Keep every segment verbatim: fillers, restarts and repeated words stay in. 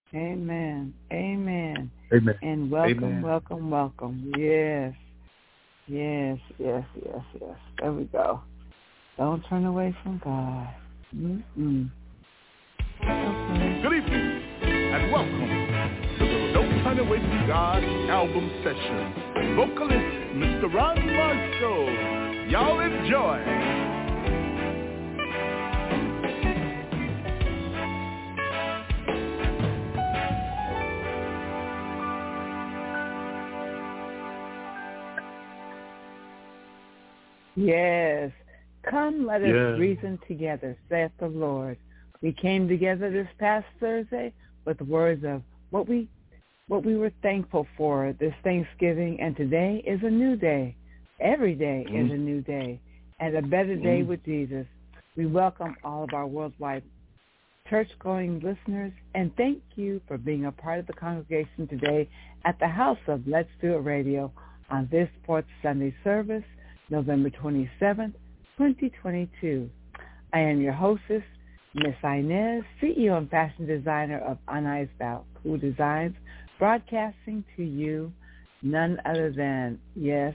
Amen. Amen. Amen. And welcome, Amen. welcome, welcome. Yes. Yes, yes, yes, yes. There we go. Don't turn away from God. Mm-mm. Okay. Good evening and welcome to the Don't Turn Away from God album session. Vocalist Mister Ron Marshall. Y'all enjoy. Yes. Come, let us Yes. reason together, saith the Lord. We came together this past Thursday with words of what we what we were thankful for this Thanksgiving, and today is a new day. Every day mm. is a new day, and a better day mm. with Jesus. We welcome all of our worldwide church-going listeners, and thank you for being a part of the congregation today at the House of Let's Do It Radio on this fourth Sunday service, November twenty-seventh, twenty twenty-two. I am your hostess, Miss Inez, C E O and fashion designer of Anais Cool Designs, broadcasting to you none other than, yes,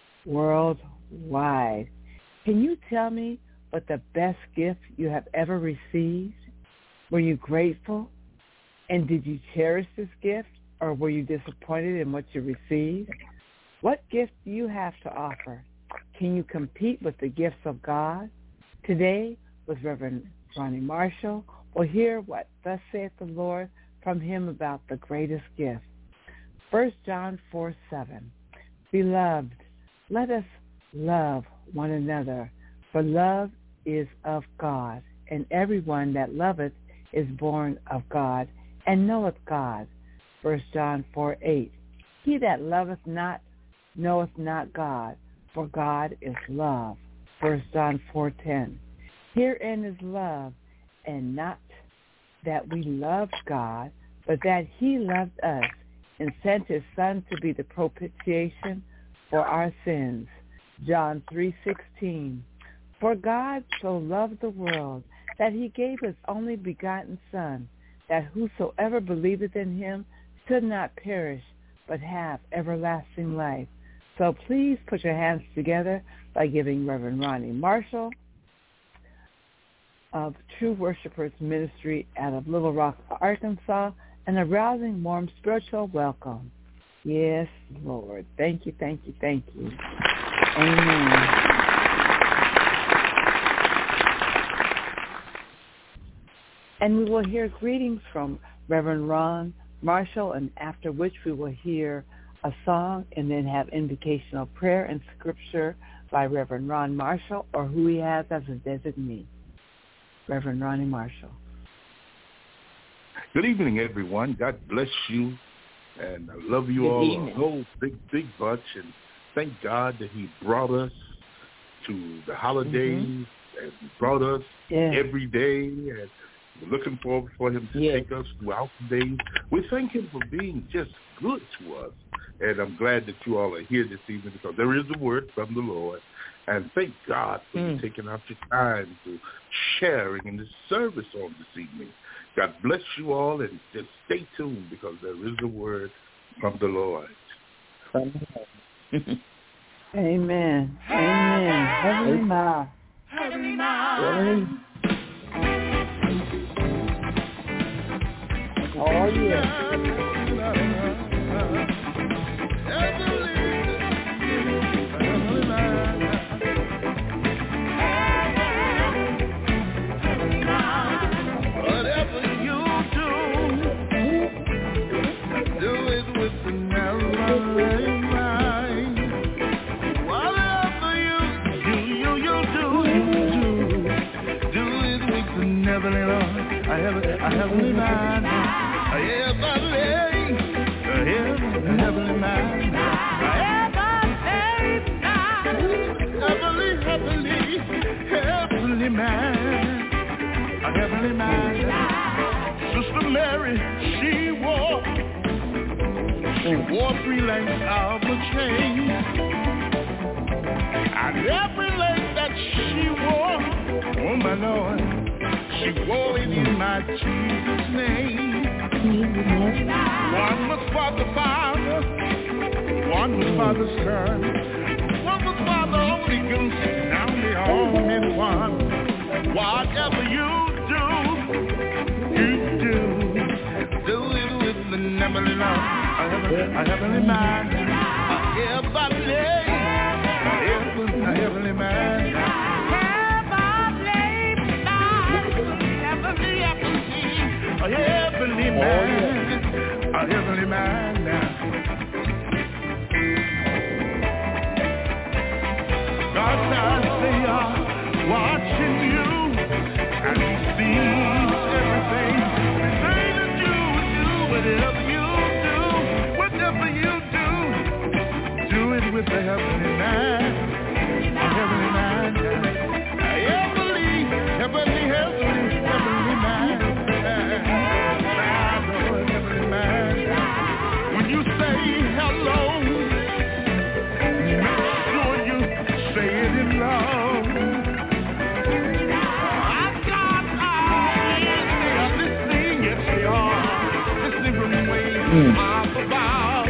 worldwide. Can you tell me what the best gift you have ever received? Were you grateful? And did you cherish this gift, or were you disappointed in what you received? What gift do you have to offer? Can you compete with the gifts of God? Today, with Reverend Ronnie Marshall, we'll hear what thus saith the Lord from him about the greatest gift. First John four seven. Beloved, let us love one another, for love is of God, and everyone that loveth is born of God, and knoweth God. First John four eight. He that loveth not knoweth not God, for God is love. First John four ten. Herein is love, and not that we loved God, but that he loved us and sent his Son to be the propitiation for our sins. John three sixteen. For God so loved the world that he gave his only begotten Son, that whosoever believeth in him should not perish, but have everlasting life. So please put your hands together by giving Reverend Ronnie Marshall of True Worshipers Ministry out of Little Rock, Arkansas, and a rousing, warm spiritual welcome. Yes, Lord. Thank you, thank you, thank you. Amen. And we will hear greetings from Reverend Ron Marshall, and after which we will hear a song and then have invocational prayer and scripture by Reverend Ron Marshall, or who he has as a designee. Reverend Ronnie Marshall. Good evening, everyone. God bless you, and I love you Good all evening. a whole big, big bunch, and thank God that he brought us to the holidays mm-hmm. and brought us yes. every day, and we're looking forward for him to yes. take us throughout the days. We thank him for being just good to us, and I'm glad that you all are here this evening because there is a word from the Lord. And thank God for mm. you taking out your time to sharing in the service on this evening. God bless you all, and just stay tuned because there is a word from the Lord. Amen. Amen. Heavenly Ma. Heavenly Ma. Oh, yeah. I have a, a heavenly mind. I have a lay. I have a heavenly mind. I have a heavenly, heavenly, heavenly mind. A heavenly mind. Sister Mary, she wore, she wore three lengths of a chain. And every length that she wore, oh my Lord, she wore it in my Jesus' name. One was for the Father, one was for the Son, one was for the Holy Ghost, now they all in one. Whatever you do, you do, do it with the heavenly love, a heavenly mind, a heavenly, a heavenly mind. A heavenly man, a heavenly man now. God's eyes, they are watching you, and He sees everything. Everything that you do, whatever you do, whatever you do, do it with the heavenly man, a heavenly man now. A heavenly, heavenly, heavenly, heavenly man. When you say hello, make sure you say it in love. I've got eyes, they are listening, yes they are, listening from way up above.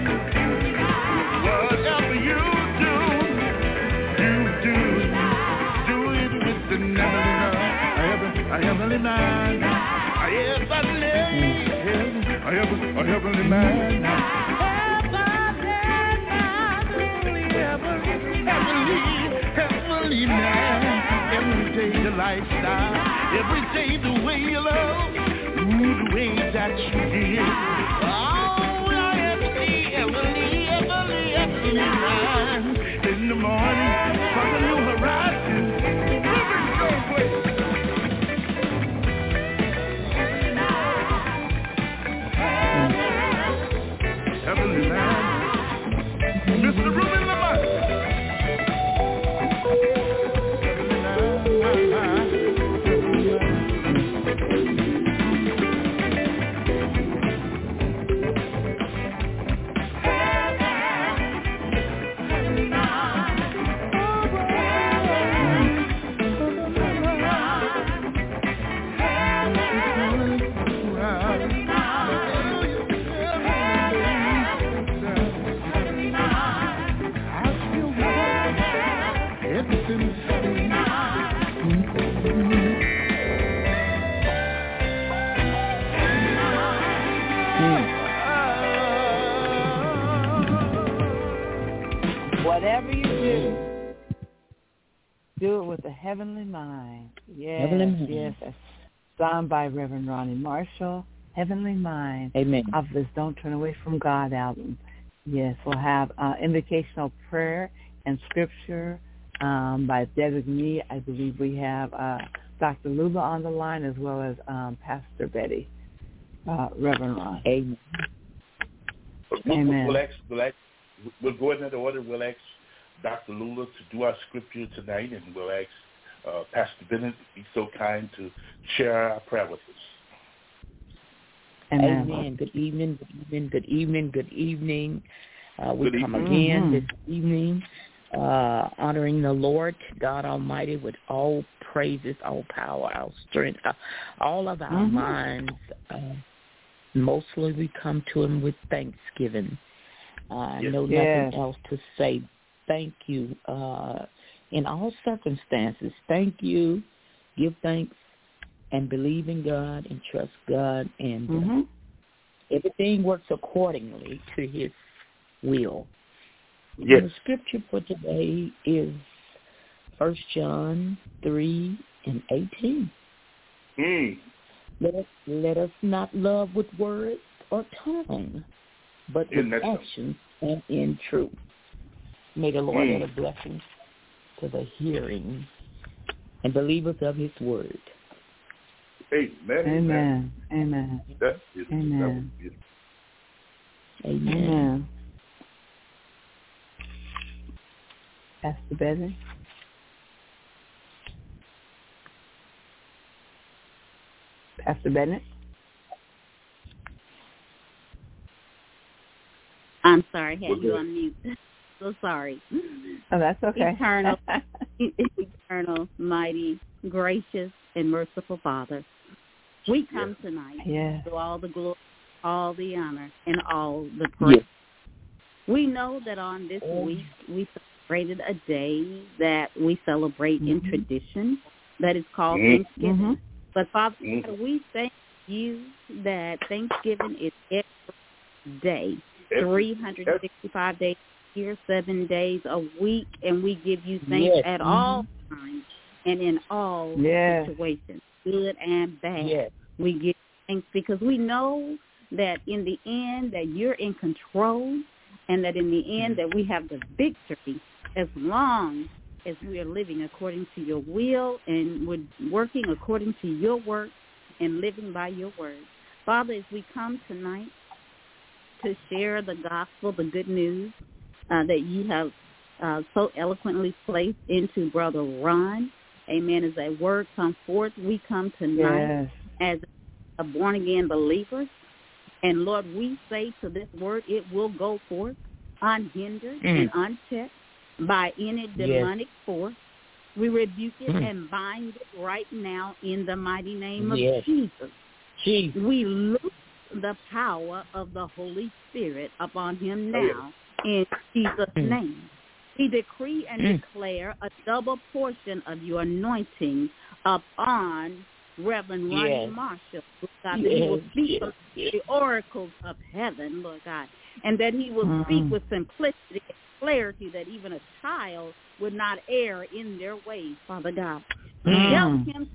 Whatever you do, you do, do it with the heavenly love, a heavenly mind, a heavenly. I have a, I have a man. Heavenly, heavenly man. Every day the lifestyle, every day the way you love, ooh, the way that you give. Oh, I heavenly, heavenly, heavenly, heavenly man. In the morning, from the new horizon, moving so quick. Heavenly man, Mister Ruben Lamont. Whatever you do, do it with a heavenly mind. Yes, heavenly mind. Yes, that's sung by Reverend Ronnie Marshall. Heavenly Mind. Amen. Of this Don't Turn Away from God album. Yes, we'll have uh, invocational prayer and scripture um, by designee. I believe we have uh, Doctor Lula on the line as well as um, Pastor Betty, uh, Reverend Ron. Amen. We'll, Amen. We'll, ask, we'll, ask, we'll go in that order. We'll ask Doctor Lula to do our scripture tonight, and we'll ask uh, Pastor Bennett to be so kind to share our prayer with us. Amen. Amen. Good evening, good evening, good evening, good evening. Uh, we good come evening. again Mm-hmm. this evening uh, honoring the Lord God Almighty with all praises, all power, all strength, uh, all of our Mm-hmm. minds. Uh, mostly we come to Him with thanksgiving. I Yes. know nothing Yes. else to say. Thank you uh, in all circumstances. Thank you. Give thanks and believe in God and trust God, and Mm-hmm. uh, everything works accordingly to His will. Yes. And the scripture for today is First John three and eighteen. Mm. Let us, let us not love with words or tongue, but with In that actions and in truth. May the Lord Mm. add a blessing to the hearing and believers of His word. Amen. Amen. Amen. That is, Amen. That was beautiful. Amen. Amen. Pastor Betty. Pastor Bennett. I'm sorry, I had We're you good. on mute. So sorry. Oh, that's okay. Eternal, eternal, mighty, gracious, and merciful Father, we come tonight Yes. to all the glory all the honor and all the praise. Yes. We know that on this Oh. week we celebrated a day that we celebrate Mm-hmm. in tradition that is called Mm-hmm. Thanksgiving. Mm-hmm. But Father, Mm-hmm. we thank you that Thanksgiving is every day, Every- three hundred sixty-five days a year, seven days a week, and we give you thanks Yes. at all times and in all Yes. situations, good and bad. Yes. We give thanks because we know that in the end that you're in control and that in the end that we have the victory as long as we are living according to your will and we're working according to your work and living by your word. Father, as we come tonight to share the gospel, the good news uh, that you have uh, so eloquently placed into Brother Ron, amen, as that word comes forth, we come tonight Yes. as a born-again believers. And, Lord, we say to this word, it will go forth unhindered Mm. and unchecked by any demonic force. We rebuke it Mm. and bind it right now in the mighty name of Yes. Jesus. Jesus. We loose the power of the Holy Spirit upon him now in Jesus' Mm. name. We decree and Mm. declare a double portion of your anointing upon Reverend Ronnie Yes. Marshall, Lord God, that he will Yes, speak yes, from yes. the oracles of heaven, Lord God, and that he will Mhm. speak with simplicity and clarity that even a child would not err in their ways, Father God. Mm. Help him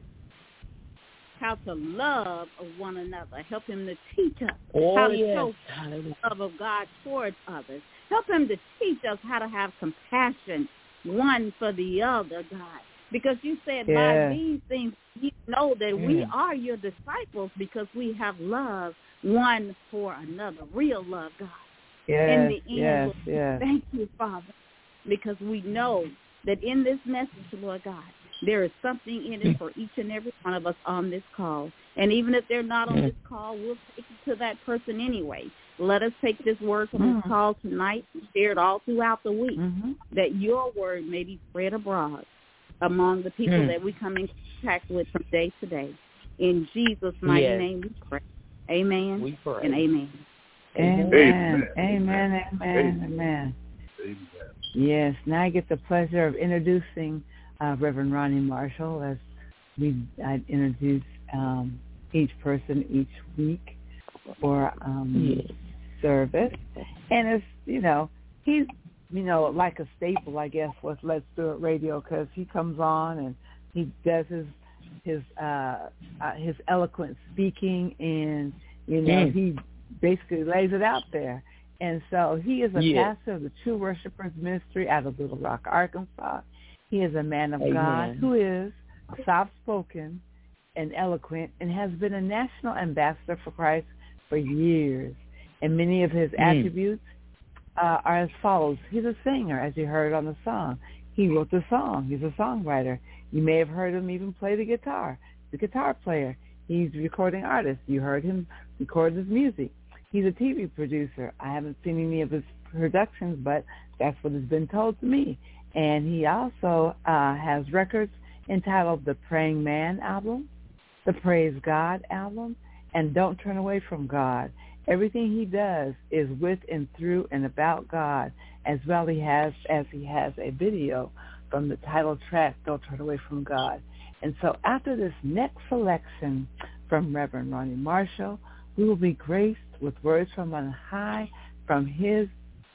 how to love one another. Help him to teach us Oh, how to yes. show Hallelujah. the love of God towards others. Help him to teach us how to have compassion one for the other, God. Because you said Yes. by these things you know that we Mm. are your disciples because we have love one for another, real love, God. Yes. In the end, Yes. Lord, Yes. thank you, Father, because we know that in this message, Lord God, there is something in it for each and every one of us on this call. And even if they're not on this call, we'll take it to that person anyway. Let us take this word from this Mm. call tonight and share it all throughout the week, Mhm. that your word may be spread abroad among the people Mm. that we come in contact with from day to day. In Jesus' mighty Yes. name we pray. Amen We pray. and amen. Amen. Amen. Amen. Amen. Amen. Amen. Yes. Now I get the pleasure of introducing uh, Reverend Ronnie Marshall as we I introduce um, each person each week for um, Yes. service. And it's, you know, he's, you know, like a staple, I guess, with Let's Do It Radio, because he comes on and he does his his uh, uh, his eloquent speaking, and you know, Mm. he basically lays it out there. And so he is a Yes. pastor of the True Worshipers Ministry out of Little Rock, Arkansas. He is a man of Amen. God who is soft-spoken and eloquent and has been a national ambassador for Christ for years. And many of his Mm. attributes uh, are as follows. He's a singer, as you heard on the song. He wrote the song. He's a songwriter. You may have heard him even play the guitar. He's a guitar player. He's a recording artist. You heard him record his music. He's a T V producer. I haven't seen any of his productions, but that's what has been told to me. And he also uh, has records entitled The Praying Man album, The Praise God album, and Don't Turn Away from God. Everything he does is with and through and about God, as well he has as he has a video from the title track, Don't Turn Away from God. And so after this next selection from Reverend Ronnie Marshall, we will be graced with words from on high, from his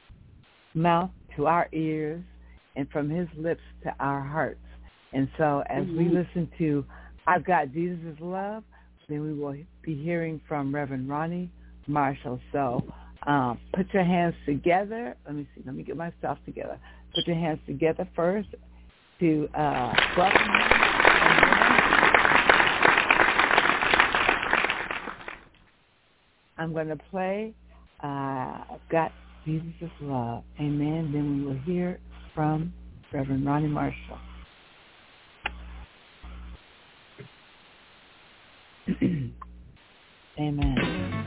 mouth to our ears, and from his lips to our hearts. And so as mm-hmm. we listen to I've Got Jesus' Love, then we will be hearing from Reverend Ronnie Marshall. So um, put your hands together. Let me see. Let me get myself together. Put your hands together first to uh, welcome him. I'm going to play uh, I've Got Jesus' Love. Amen. Then we will hear from Reverend Ronnie Marshall. Amen.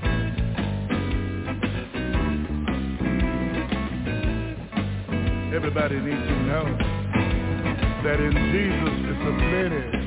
Everybody needs to know that in Jesus is a plenty.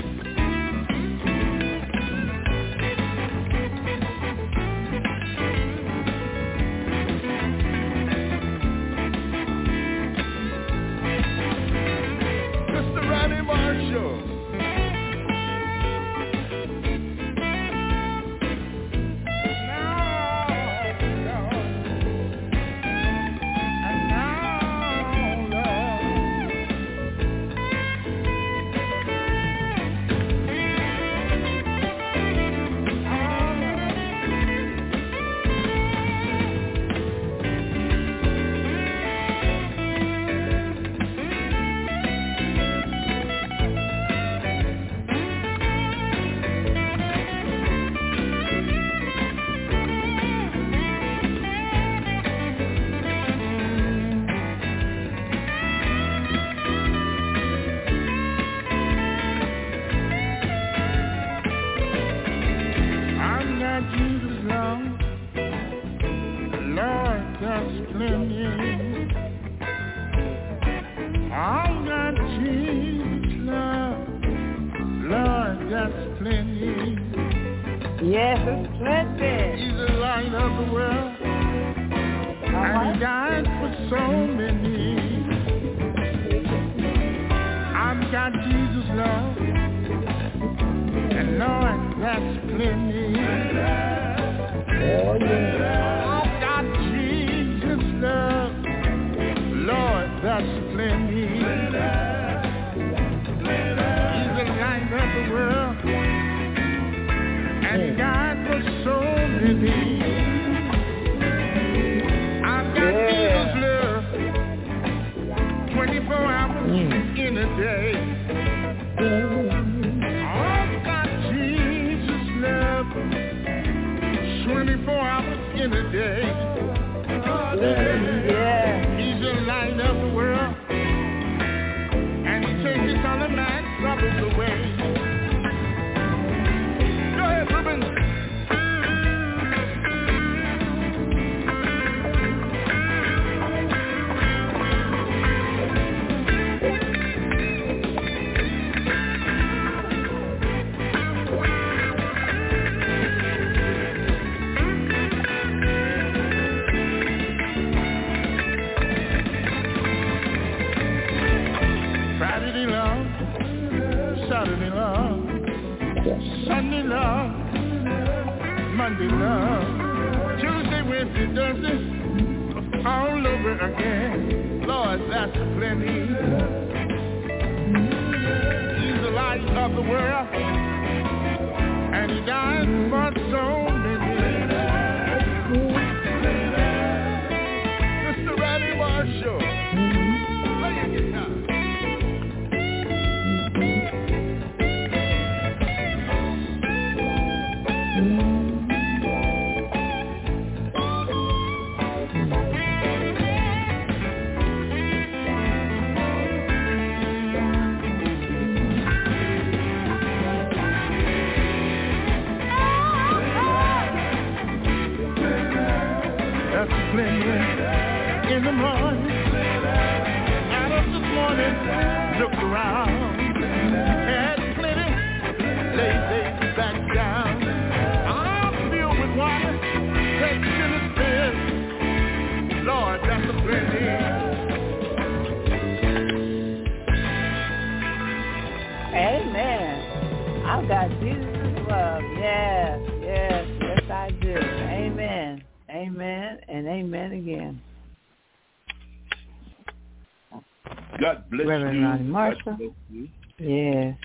Jesus' love, and Lord, that's plenty. I've got Jesus' love, Lord, that's plenty. He's the light of the world, and He died for so many. I've got Jesus' love, twenty-four hours mm. in a day. I've got Jesus' love, twenty-four hours in a day. Yeah. He's the light of the world, and He changes all of man's troubles away. Go ahead, Ruben. Saturday love, Sunday love, Monday love, Tuesday, Wednesday, Thursday, all over again. Lord, that's plenty. He's the light of the world, and He died for so many. Mister Randy Marshall, play your guitar. In the morning, out of this morning, looked around, had plenty, laid, laid back down. I'm filled with water, takes in the spirit. Lord, that's a plenty. Amen. I've got Jesus' love. Yes, yes, yes I do. Amen. Amen and amen again. God bless Reverend you. Ronnie Marshall. God bless you. Yes.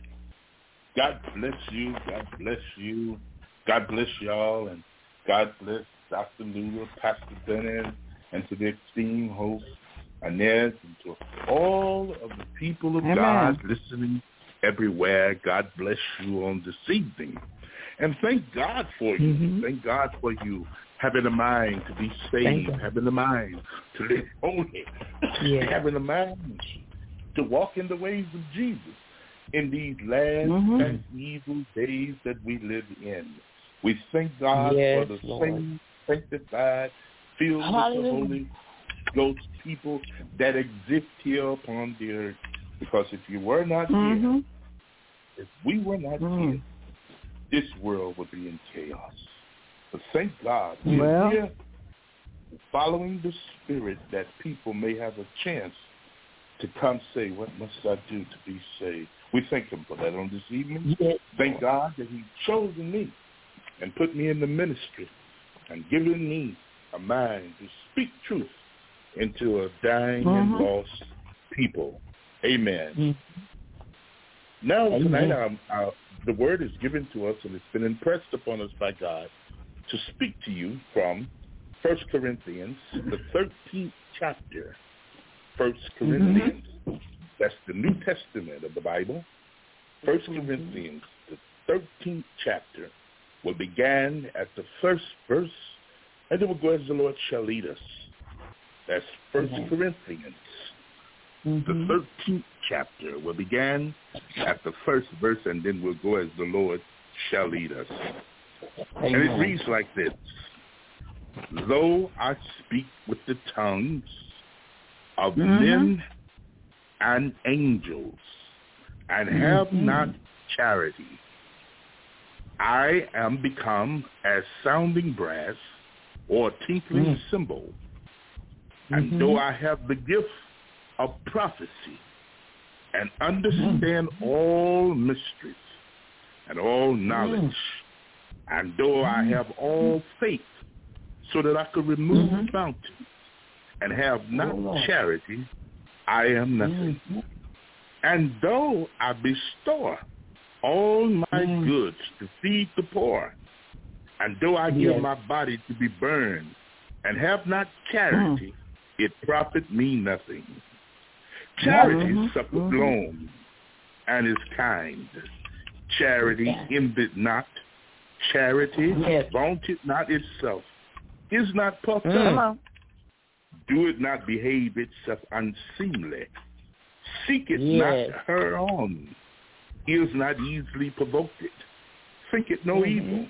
God bless you. God bless you. God bless y'all, and God bless Doctor Lula, Pastor Bennett, and to the esteemed host, Inez, and to all of the people of Amen. God listening everywhere. God bless you on this evening. And thank God for you. Mm-hmm. Thank God for you having a mind to be saved, having a mind to live holy, yeah. having a mind to walk in the ways of Jesus in these last mm-hmm. and evil days that we live in. We thank God yes, for the Lord. same sanctified, filled Hallelujah. With the Holy Ghost people that exist here upon the earth. Because if you were not mm-hmm. here, if we were not mm. here, this world would be in chaos. But thank God we're well, here following the Spirit that people may have a chance to come say, what must I do to be saved? We thank Him for that on this evening. Yes. Thank God that He's chosen me and put me in the ministry and given me a mind to speak truth into a dying mm-hmm. and lost people. Amen. Mm-hmm. Now, Amen. Tonight, our, our, the word is given to us, and it's been impressed upon us by God to speak to you from First Corinthians, the thirteenth chapter. First Corinthians, mm-hmm. that's the New Testament of the Bible. First mm-hmm. Corinthians, the thirteenth chapter, will begin at the first verse, and then we'll go as the Lord shall lead us. That's First mm-hmm. Corinthians, mm-hmm. the thirteenth chapter, will begin at the first verse, and then we'll go as the Lord shall lead us. Amen. And it reads like this: though I speak with the tongues of mm-hmm. men and angels, and have mm-hmm. not charity, I am become as sounding brass or a tinkling mm-hmm. cymbal. And mm-hmm. though I have the gift of prophecy and understand mm. all mysteries and all knowledge. Mm. And though I have all faith so that I could remove mm-hmm. mountains and have not oh, charity, I am nothing. Mm-hmm. And though I bestow all my mm. goods to feed the poor, and though I give yes. my body to be burned and have not charity, mm. it profit me nothing. Charity mm-hmm. suffers mm-hmm. long and is kind. Charity yeah. envied not. Charity yes. vaunted not itself, is not puffed mm. up. Do it not behave itself unseemly. Seek it yes. not her own. Is not easily provoked. Think it no mm-hmm. evil.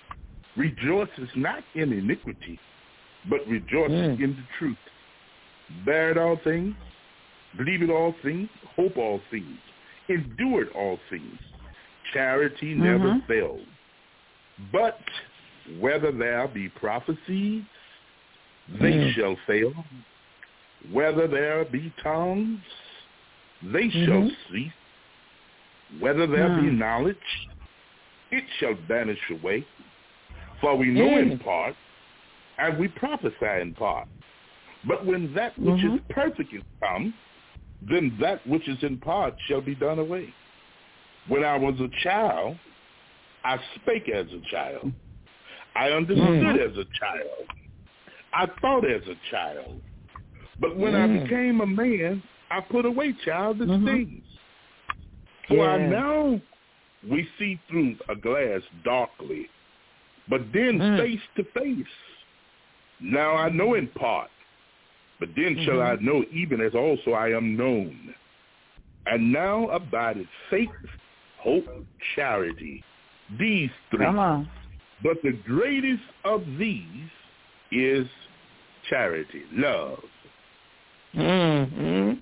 Rejoices not in iniquity, but rejoices mm. in the truth. Bear it all things, believe it all things, hope all things, endure it all things. Charity mm-hmm. never fails. But whether there be prophecies, they mm. shall fail. Whether there be tongues, they mm-hmm. shall cease. Whether there mm. be knowledge, it shall vanish away. For we know mm. in part, and we prophesy in part. But when that which mm-hmm. is perfect is come, then that which is in part shall be done away. When I was a child, I spake as a child. I understood mm. as a child. I thought as a child. But when mm. I became a man, I put away childish mm-hmm. things. For yeah. now we see through a glass darkly, but then mm. face to face. Now I know in part, but then mm-hmm. shall I know even as also I am known. And now abideth faith, hope, charity. These three. Come on. But the greatest of these is charity, love. Mm-hmm.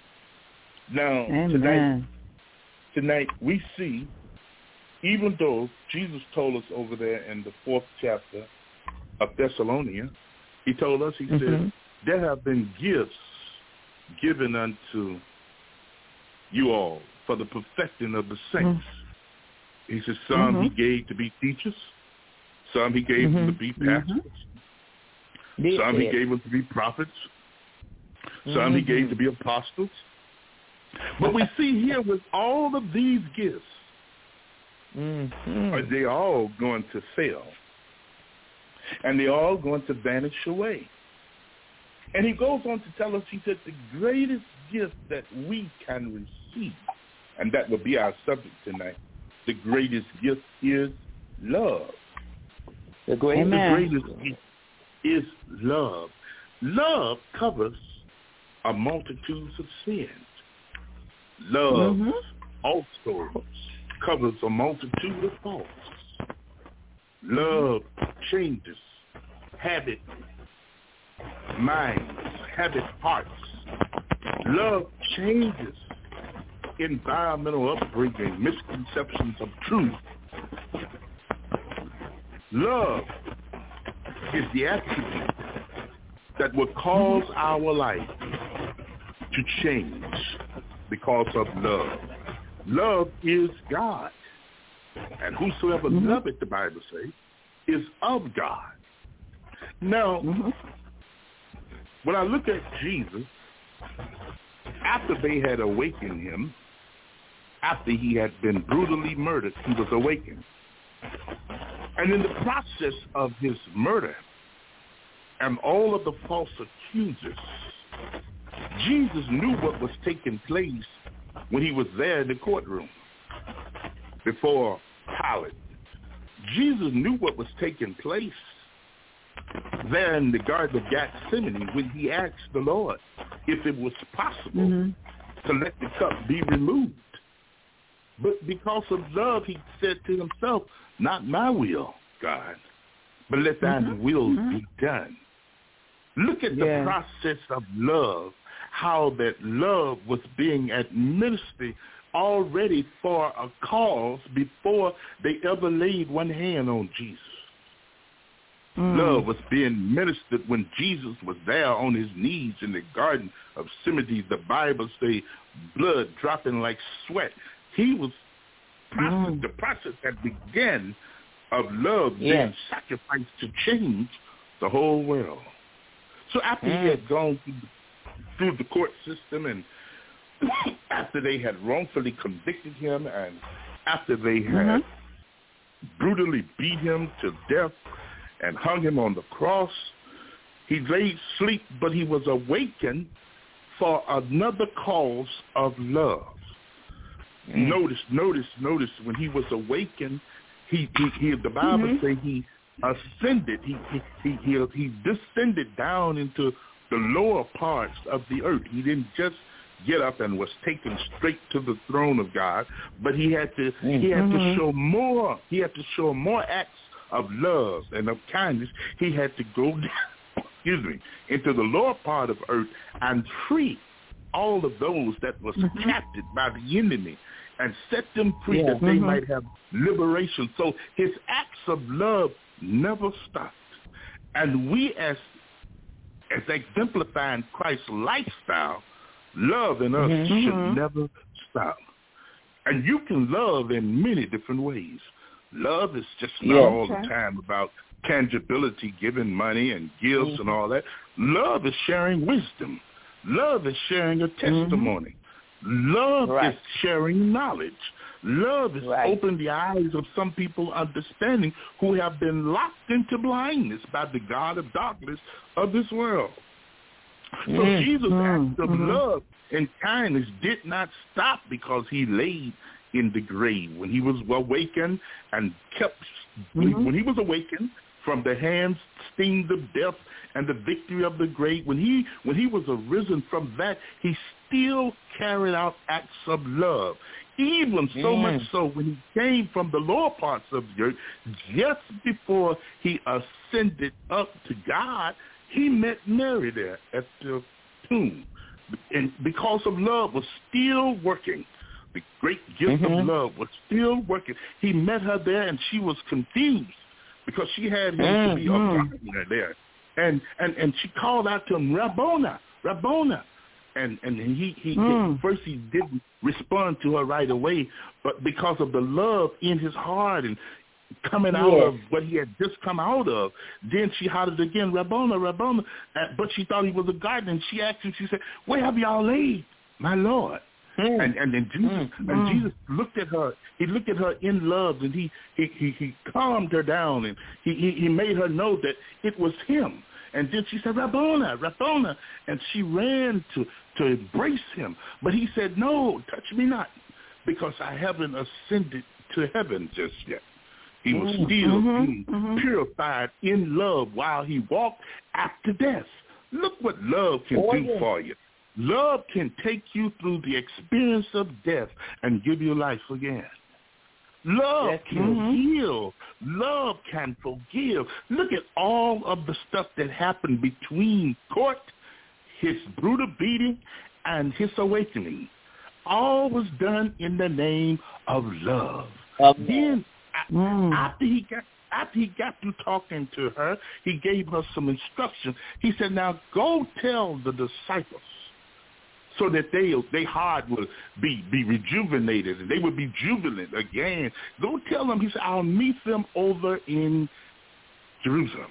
Now, Amen. tonight, tonight we see, even though Jesus told us over there in the fourth chapter of Thessalonians, he told us, he mm-hmm. said, there have been gifts given unto you all for the perfecting of the saints. Mm-hmm. He said some mm-hmm. he gave to be teachers, some he gave mm-hmm. them to be pastors, mm-hmm. some he gave them to be prophets, some mm-hmm. he gave to be apostles. But we see here with all of these gifts, mm-hmm. are they all going to fail? And they're all going to vanish away. And he goes on to tell us, he said, the greatest gift that we can receive, and that will be our subject tonight, the greatest gift is love. The greatest, the greatest gift is love. Love covers a multitude of sins. Love mm-hmm. also covers a multitude of faults. Love changes habit, minds, habit, hearts. Love changes environmental upbringing, misconceptions of truth. Love is the attribute that will cause our life to change because of love. Love is God. And whosoever mm-hmm. loveth, the Bible says, is of God. Now, mm-hmm. when I look at Jesus, after they had awakened him, after he had been brutally murdered, he was awakened. And in the process of his murder and all of the false accusers, Jesus knew what was taking place when he was there in the courtroom before Pilate. Jesus knew what was taking place there in the Garden of Gethsemane when he asked the Lord if it was possible mm-hmm. to let the cup be removed. But because of love, he said to himself, not my will, God, but let thine mm-hmm. will mm-hmm. be done. Look at yeah. the process of love, how that love was being administered already for a cause before they ever laid one hand on Jesus. Mm. Love was being ministered when Jesus was there on his knees in the Garden of Gethsemane. The Bible says blood dropping like sweat. He was process, mm. the process that began of love yes. being sacrificed to change the whole world. So after mm. he had gone through the, through the court system, and after they had wrongfully convicted him, and after they had mm-hmm. brutally beat him to death and hung him on the cross, he lay sleep, but he was awakened for another cause of love. Mm. Notice, notice, notice, when he was awakened, he, he, he the Bible mm-hmm. says he ascended, he, he, he, he, he descended down into the lower parts of the earth. He didn't just get up and was taken straight to the throne of God, but he had to, mm-hmm. he had to show more, he had to show more acts of love and of kindness. He had to go down, excuse me, into the lower part of earth and free all of those that was mm-hmm. captured by the enemy and set them free yeah. that they mm-hmm. might have liberation. So his acts of love never stopped. And we as as exemplifying Christ's lifestyle, love in us mm-hmm. should never stop. And you can love in many different ways. Love is just not yeah, all okay. the time about tangibility, giving money and gifts mm-hmm. and all that. Love is sharing wisdom. Love is sharing a testimony. Mm-hmm. Love right. is sharing knowledge. Love is right. opening the eyes of some people understanding who have been locked into blindness by the God of darkness of this world. So mm-hmm. Jesus' act of mm-hmm. love and kindness did not stop because he laid in the grave. When he was awakened and kept, mm-hmm. when he was awakened from the hands, stings of death, and the victory of the grave, when he when he was arisen from that, he still carried out acts of love. Even so mm. much so, when he came from the lower parts of the earth, just before he ascended up to God, he met Mary there at the tomb. And because of love was still working, the great gift mm-hmm. of love was still working. He met her there, and she was confused because she had him mm-hmm. to be a gardener there. And, and and she called out to him, Rabboni, Rabboni. And and he, he mm. first he didn't respond to her right away, but because of the love in his heart and coming out yes. of what he had just come out of, then she hollered again, Rabboni, Rabboni. But she thought he was a gardener, and she asked him, she said, where have y'all laid my Lord? Mm. And and then Jesus mm. and mm. Jesus looked at her. He looked at her in love, and he he he, he calmed her down, and he, he he made her know that it was him. And then she said, Rabboni, Rabboni, and she ran to to embrace him. But he said, no, touch me not, because I haven't ascended to heaven just yet. He was still mm-hmm, being mm-hmm. purified in love while he walked after death. Look what love can oh, do yeah. for you. Love can take you through the experience of death and give you life again. Love yes. can mm-hmm. heal. Love can forgive. Look at all of the stuff that happened between court, his brutal beating, and his awakening. All was done in the name of love. Um, then mm. after he got after he got through talking to her, he gave her some instruction. He said, now go tell the disciples, so that they they heart will be, be rejuvenated and they will be jubilant again. Go tell them, he said, I'll meet them over in Jerusalem.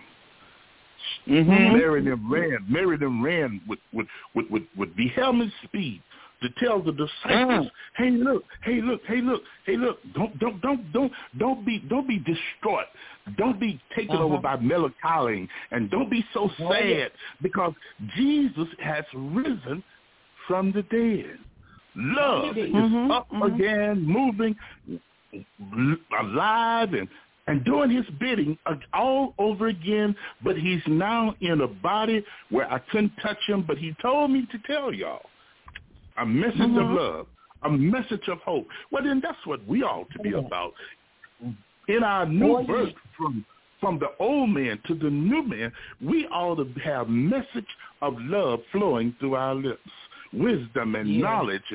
Mm-hmm. Mary them ran, Mary them ran with with, with, with, with vehement speed to tell the disciples, mm. hey look, hey look, hey look, hey look, don't don't don't don't don't be don't be distraught. Don't be taken uh-huh. over by melancholy, and don't be so sad oh, yeah. because Jesus has risen from the dead. Love is mm-hmm, up mm-hmm. again, moving, alive, and, and doing his bidding all over again, but he's now in a body where I couldn't touch him, but he told me to tell y'all a message mm-hmm. of love, a message of hope. Well, then that's what we ought to be yeah. about. In our new oh, birth, yeah. from From the old man to the new man, we ought to have message of love flowing through our lips. Wisdom and yeah. knowledge and,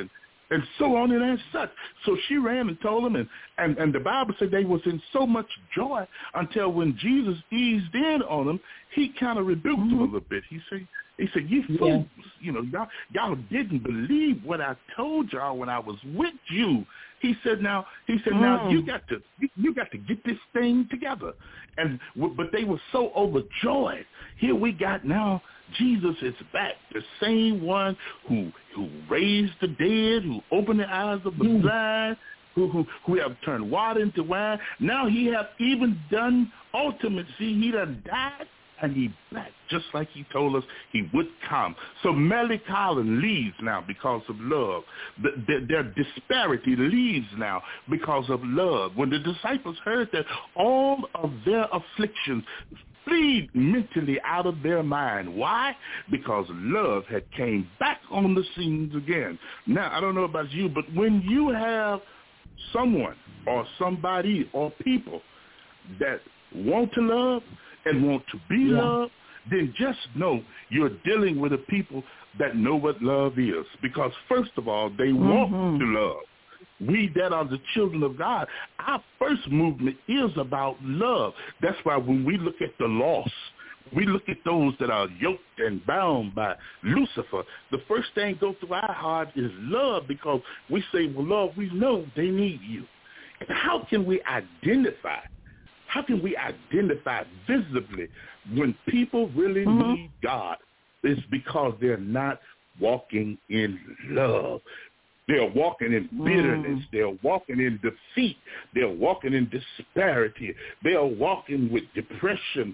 and so on and as such. So she ran and told them, and, and, and the Bible said they was in so much joy until when Jesus eased in on them, he kind of rebuked mm-hmm. them a little bit. He said, he said, you fools, yeah. you know, y'all, y'all didn't believe what I told y'all when I was with you. He said, now, he said, mm. now you got to, you, you got to get this thing together. And, but they were so overjoyed. Here we got now, Jesus is back, the same one who who raised the dead, who opened the eyes of the mm. blind, who, who who have turned water into wine. Now he have even done ultimate. See, he done died, and he back, just like he told us he would come. So Mary Collins leaves now because of love. The, the, their disparity leaves now because of love. When the disciples heard that, all of their afflictions fleed mentally out of their mind. Why? Because love had came back on the scenes again. Now, I don't know about you, but when you have someone or somebody or people that want to love and want to be yeah. loved, then just know you're dealing with a people that know what love is. Because first of all, they mm-hmm. want to love. We that are the children of God, our first movement is about love. That's why when we look at the lost, we look at those that are yoked and bound by Lucifer, the first thing go through our heart is love, because we say, well, Lord, we know they need you. And how can we identify? How can we identify visibly when people really mm-hmm. need God? It's because they're not walking in love. They're walking in bitterness. Mm. They're walking in defeat. They're walking in disparity. They're walking with depression.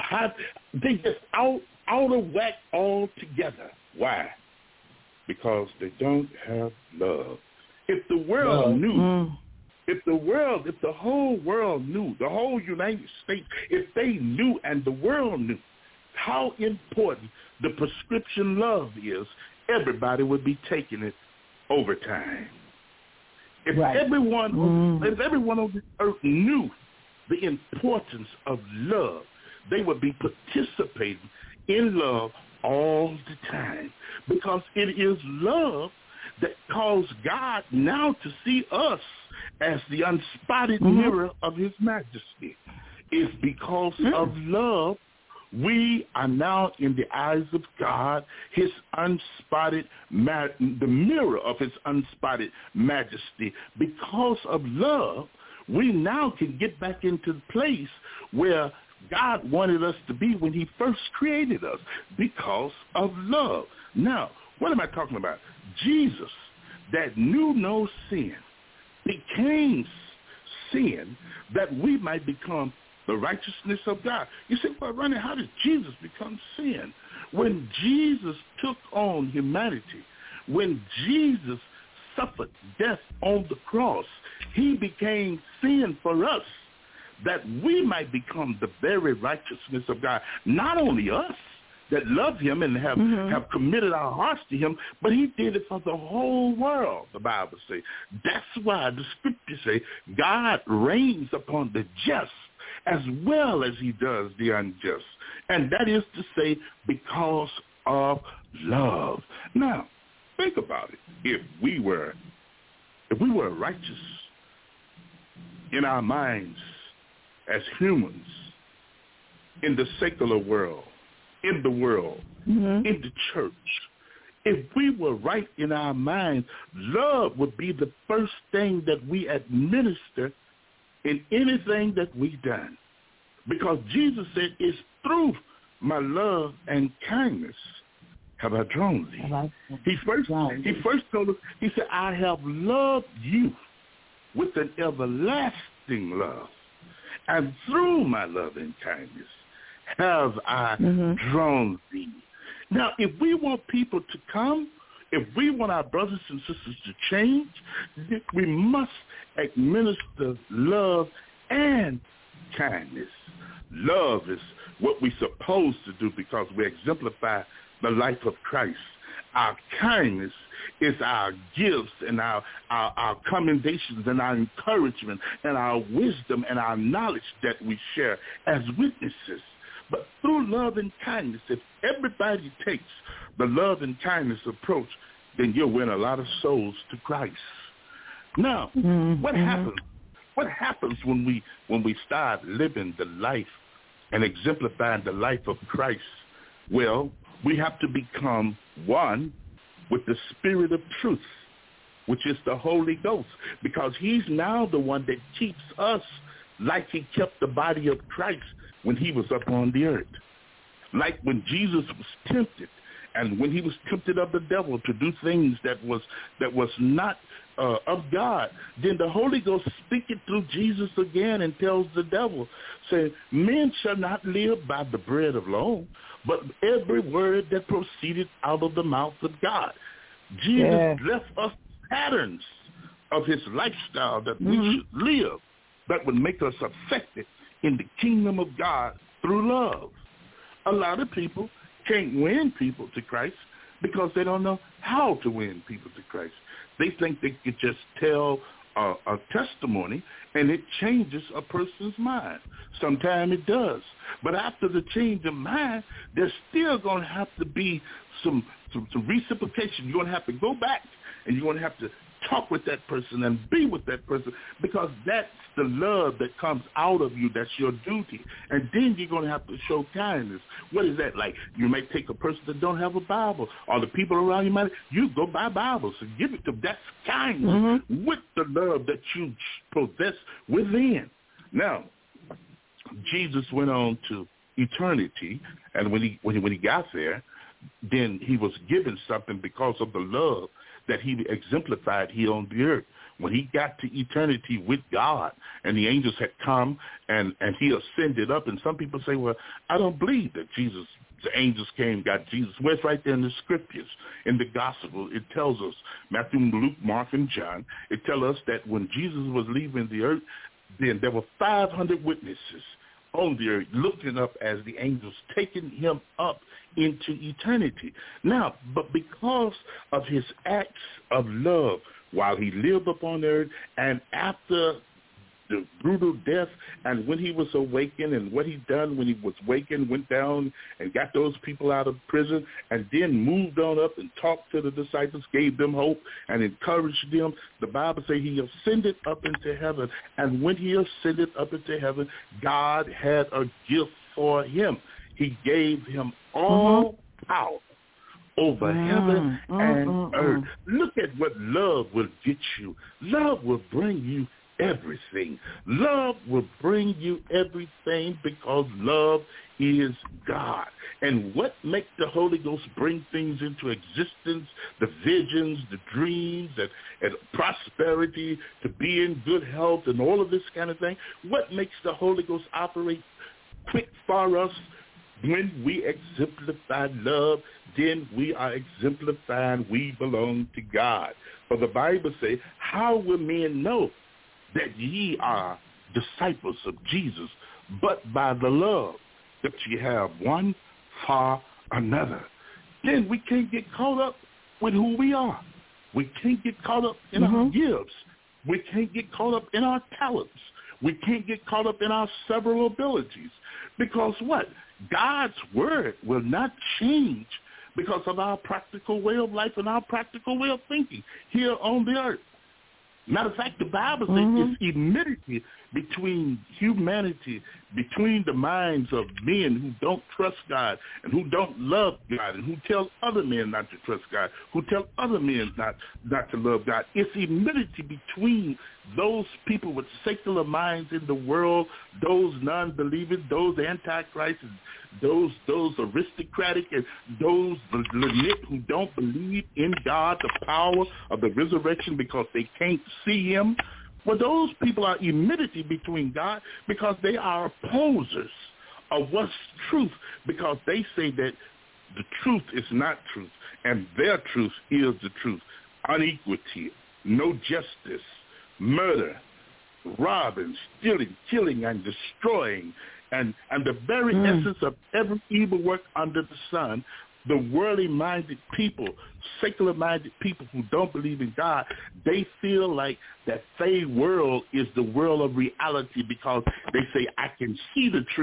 They just out, out of whack altogether. Why? Because they don't have love. If the world love. knew, mm. if the world, if the whole world knew, the whole United States, if they knew and the world knew how important the prescription love is, everybody would be taking it over time. If right. everyone, mm. if everyone on the earth knew the importance of love, they would be participating in love all the time, because it is love that caused God now to see us as the unspotted mm-hmm. mirror of his majesty. It's because mm. of love we are now in the eyes of God, his unspotted, ma- the mirror of his unspotted majesty. Because of love, we now can get back into the place where God wanted us to be when he first created us, because of love. Now, what am I talking about? Jesus, that knew no sin, became sin that we might become the righteousness of God. You say, well, Ronnie, how did Jesus become sin? When Jesus took on humanity, when Jesus suffered death on the cross, he became sin for us, that we might become the very righteousness of God. Not only us that love him and have, mm-hmm. have committed our hearts to him, but he did it for the whole world, the Bible says. That's why the scriptures say God reigns upon the just as well as he does the unjust. And that is to say, because of love. Now, think about it. If we were, if we were righteous in our minds as humans, in the secular world, in the world, mm-hmm. in the church, if we were right in our minds, love would be the first thing that we administer in anything that we've done. Because Jesus said, it's through my love and kindness have I drawn thee. He first, he first told us, he said, I have loved you with an everlasting love. And through my love and kindness have I mm-hmm. drawn thee. Now, if we want people to come, if we want our brothers and sisters to change, we must administer love and kindness. Love is what we're supposed to do because we exemplify the life of Christ. Our kindness is our gifts and our, our, our commendations and our encouragement and our wisdom and our knowledge that we share as witnesses. But through love and kindness, if everybody takes the love and kindness approach, then you'll win a lot of souls to Christ. Now, mm-hmm. what happens? What happens when we when we start living the life and exemplifying the life of Christ? Well, we have to become one with the Spirit of truth, which is the Holy Ghost, because he's now the one that keeps us like he kept the body of Christ when he was up on the earth. Like when Jesus was tempted, and when he was tempted of the devil to do things that was that was not uh, of God, then the Holy Ghost speaketh through Jesus again and tells the devil, saying, men shall not live by the bread alone, but every word that proceeded out of the mouth of God. Jesus yes. left us patterns of his lifestyle that mm-hmm. we should live that would make us effective in the kingdom of God through love. A lot of people can't win people to Christ because they don't know how to win people to Christ. They think they could just tell a, a testimony and it changes a person's mind. Sometimes it does. But after the change of mind, there's still going to have to be some, some, some reciprocation. You're going to have to go back and you're going to have to talk with that person and be with that person, because that's the love that comes out of you. That's your duty. And then you're going to have to show kindness. What is that like? You may take a person that don't have a Bible, or the people around you might, you go buy Bibles and give it to them. That's kindness mm-hmm. with the love that you possess within. Now, Jesus went on to eternity, and when he when he, when he got there, then he was given something because of the love that he exemplified here on the earth. When he got to eternity with God and the angels had come and, and he ascended up, and some people say, well, I don't believe that Jesus, the angels came, got Jesus. Well, it's right there in the scriptures. In the gospel, it tells us, Matthew, Luke, Mark, and John, it tells us that when Jesus was leaving the earth, then there were five hundred witnesses on the earth looking up as the angels taking him up into eternity. Now, but because of his acts of love while he lived upon the earth and after the brutal death, and when he was awakened and what he done when he was awakened, went down and got those people out of prison and then moved on up and talked to the disciples, gave them hope and encouraged them. The Bible says he ascended up into heaven, and when he ascended up into heaven, God had a gift for him. He gave him all mm-hmm. power over mm-hmm. heaven and mm-hmm. earth. Look at what love will get you. Love will bring you everything. Love will bring you everything because love is God. And what makes the Holy Ghost bring things into existence, the visions, the dreams, and, and prosperity, to be in good health and all of this kind of thing? What makes the Holy Ghost operate quick for us? When we exemplify love, then we are exemplifying we belong to God. For the Bible says, how will men know that ye are disciples of Jesus, but by the love that ye have one for another? Then we can't get caught up with who we are. We can't get caught up in mm-hmm. our gifts. We can't get caught up in our talents. We can't get caught up in our several abilities. Because what? God's word will not change because of our practical way of life and our practical way of thinking here on the earth. Matter of fact, the Bible says mm-hmm. it's enmity between humanity, between the minds of men who don't trust God and who don't love God and who tell other men not to trust God, who tell other men not, not to love God. It's enmity between those people with secular minds in the world, those non-believers, those antichrists, those those aristocratic and those legit who don't believe in God, the power of the resurrection because they can't see him. Well, those people are enmity between God because they are opposers of what's truth, because they say that the truth is not truth and their truth is the truth. Unequity, no justice, murder, robbing, stealing, killing, and destroying, and, and the very mm. essence of every evil work under the sun. The worldly-minded people, secular-minded people who don't believe in God, they feel like that their world is the world of reality because they say, I can see the tree.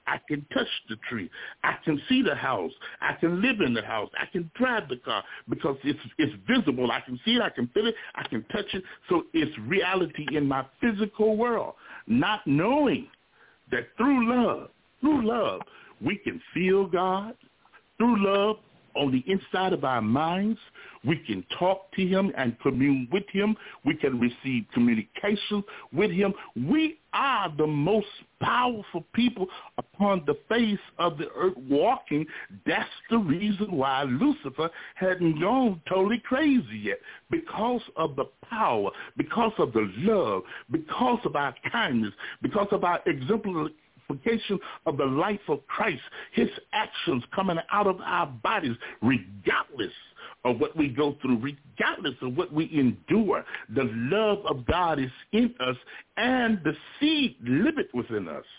I can touch the tree. I can see the house. I can live in the house. I can drive the car because it's it's visible. I can see it. I can feel it. I can touch it. So it's reality in my physical world, not knowing that through love, through love, we can feel God. Through love, on the inside of our minds, we can talk to him and commune with him. We can receive communication with him. We are the most powerful people upon the face of the earth walking. That's the reason why Lucifer hadn't gone totally crazy yet, because of the power, because of the love, because of our kindness, because of our exemplary of the life of Christ, his actions coming out of our bodies, regardless of what we go through, regardless of what we endure. The love of God is in us, and the seed liveth within us.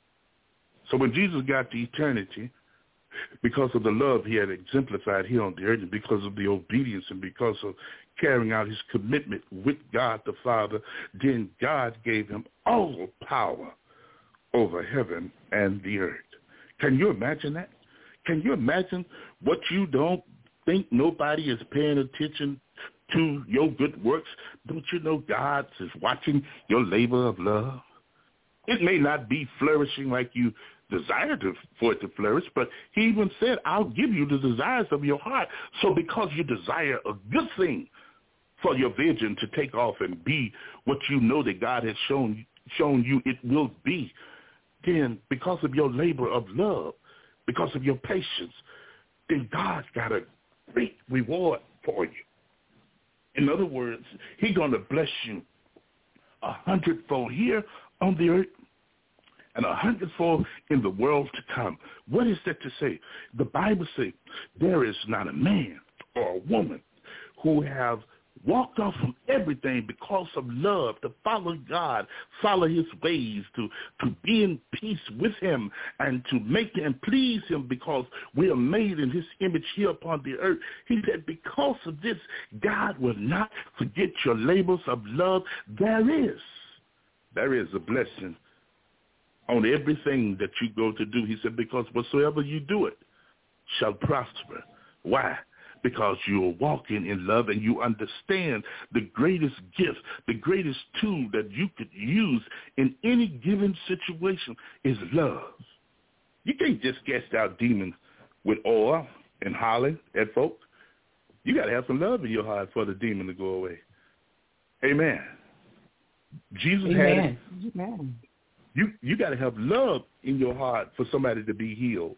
So when Jesus got to eternity, because of the love he had exemplified here on the earth, and because of the obedience, and because of carrying out his commitment with God the Father, then God gave him all power over heaven and the earth. Can you imagine that? Can you imagine what you don't think nobody is paying attention to your good works? Don't you know God is watching your labor of love? It may not be flourishing like you desire to, for it to flourish, but he even said, I'll give you the desires of your heart. So because you desire a good thing for your vision to take off and be what you know that God has shown shown you it will be, then because of your labor of love, because of your patience, then God's got a great reward for you. In other words, he's going to bless you a hundredfold here on the earth and a hundredfold in the world to come. What is that to say? The Bible says there is not a man or a woman who have walked off from everything because of love, to follow God, follow his ways, to, to be in peace with him, and to make and please him, because we are made in his image here upon the earth. He said, because of this, God will not forget your labors of love. There is, there is a blessing on everything that you go to do. He said, because whatsoever you do it shall prosper. Why? Because you are walking in love and you understand the greatest gift, the greatest tool that you could use in any given situation is love. You can't just cast out demons with oil and hollering at folk. You got to have some love in your heart for the demon to go away. Amen. Jesus Amen. had it. Amen. You, you got to have love in your heart for somebody to be healed.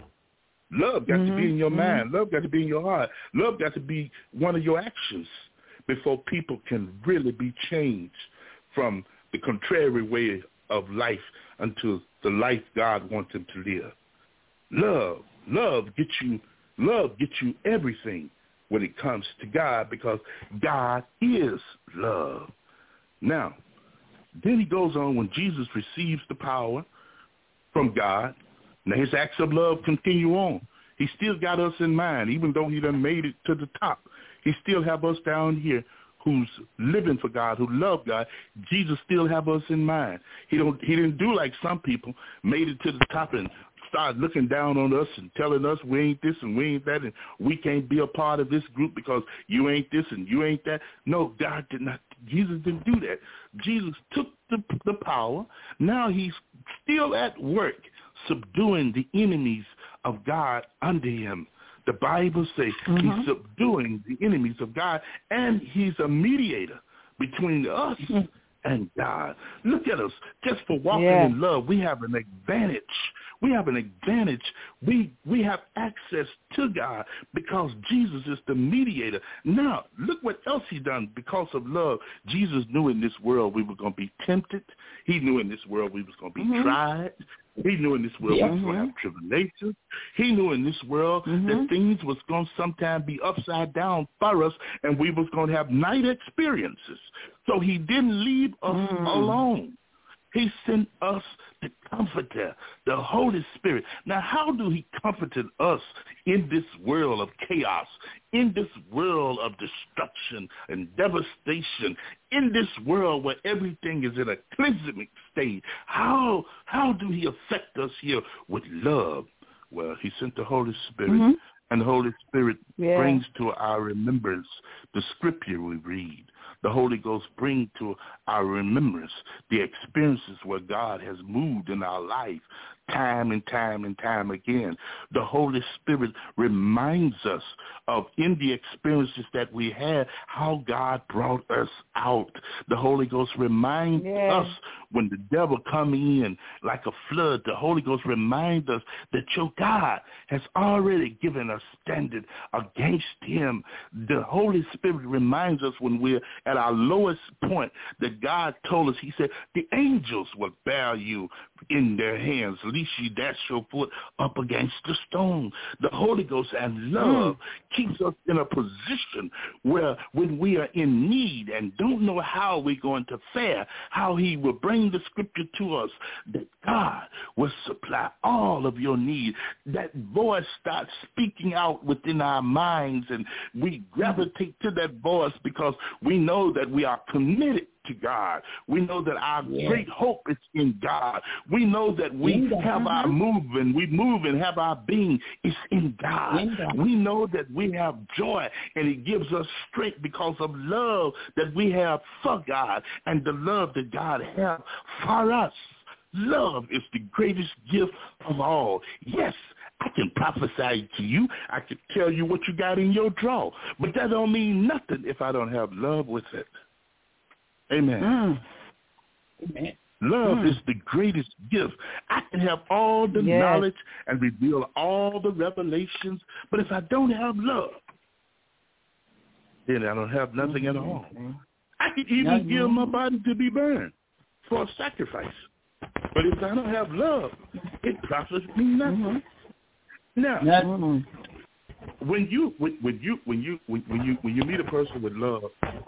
Love got mm-hmm. to be in your mm-hmm. mind. Love got to be in your heart. Love got to be one of your actions before people can really be changed from the contrary way of life unto the life God wants them to live. Love, love gets you, love gets you everything when it comes to God, because God is love. Now, then he goes on, when Jesus receives the power from God, now his acts of love continue on. He still got us in mind, even though he done made it to the top. He still have us down here who's living for God, who love God. Jesus still have us in mind. He don't. He didn't do like some people, made it to the top and started looking down on us and telling us we ain't this and we ain't that and we can't be a part of this group because you ain't this and you ain't that. No, God did not. Jesus didn't do that. Jesus took the, the power. Now he's still at work subduing the enemies of God under him. The Bible says mm-hmm. he's subduing the enemies of God, and he's a mediator between us mm-hmm. and God. Look at us. Just for walking yeah. in love, we have an advantage. We have an advantage. We we have access to God because Jesus is the mediator. Now, look what else he done because of love. Jesus knew in this world we were going to be tempted. He knew in this world we was going to be mm-hmm. tried. He knew in this world yeah. we was going to have tribulations. He knew in this world mm-hmm. that things was going to sometime be upside down for us, and we was going to have night experiences. So he didn't leave us mm. alone. He sent us the Comforter, the Holy Spirit. Now, how do he comfort us in this world of chaos, in this world of destruction and devastation, in this world where everything is in a cleansing state? How, how do he affect us here with love? Well, he sent the Holy Spirit, mm-hmm. and the Holy Spirit yeah. brings to our remembrance the scripture we read. The Holy Ghost brings to our remembrance the experiences where God has moved in our life time and time and time again. The Holy Spirit reminds us of, in the experiences that we had, how God brought us out. The Holy Ghost reminds yeah. us when the devil come in like a flood. The Holy Ghost reminds us that your God has already given us standard against him. The Holy Spirit reminds us when we're at our lowest point that God told us, he said, the angels will bear you in their hands, lest you dash your foot up against the stone. The Holy Ghost and love mm. keeps us in a position where when we are in need and don't know how we're going to fare, how he will bring the scripture to us that God will supply all of your need. That voice starts speaking out within our minds, and we gravitate to that voice because we know that we are committed to God. We know that our yeah. great hope is in God. We know that we yeah. have our move and we move and have our being is in God. Yeah. We know that we have joy and it gives us strength because of love that we have for God and the love that God has for us. Love is the greatest gift of all. Yes, I can prophesy to you. I can tell you what you got in your drawer, but that don't mean nothing if I don't have love with it. Amen. Mm. Amen. Love mm. is the greatest gift. I can have all the yes. knowledge and reveal all the revelations, but if I don't have love, then I don't have nothing mm-hmm. at all. I could even nothing. give my body to be burned for a sacrifice, but if I don't have love, it profits me nothing. Mm-hmm. Now, mm-hmm. when you when, when you when you when, when you when you meet a person with love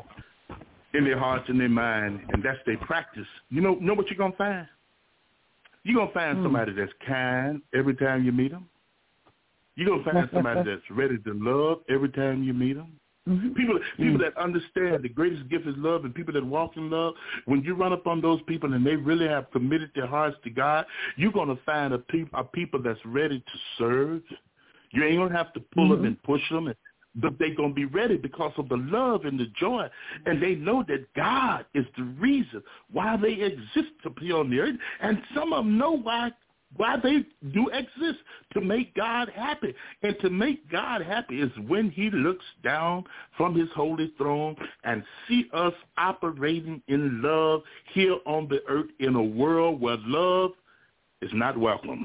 in their hearts and their mind, and that's their practice, you know, know what you're going to find? You're going to find mm. somebody that's kind every time you meet them. You're going to find somebody that's ready to love every time you meet them. Mm-hmm. People people mm. that understand the greatest gift is love, and people that walk in love, when you run up on those people and they really have committed their hearts to God, you're going to find a, pe- a people that's ready to serve. You ain't going to have to pull mm-hmm. them and push them, and but they're going to be ready because of the love and the joy. And they know that God is the reason why they exist here on the earth. And some of them know why why they do exist, to make God happy. And to make God happy is when he looks down from his holy throne and see us operating in love here on the earth in a world where love is not welcome.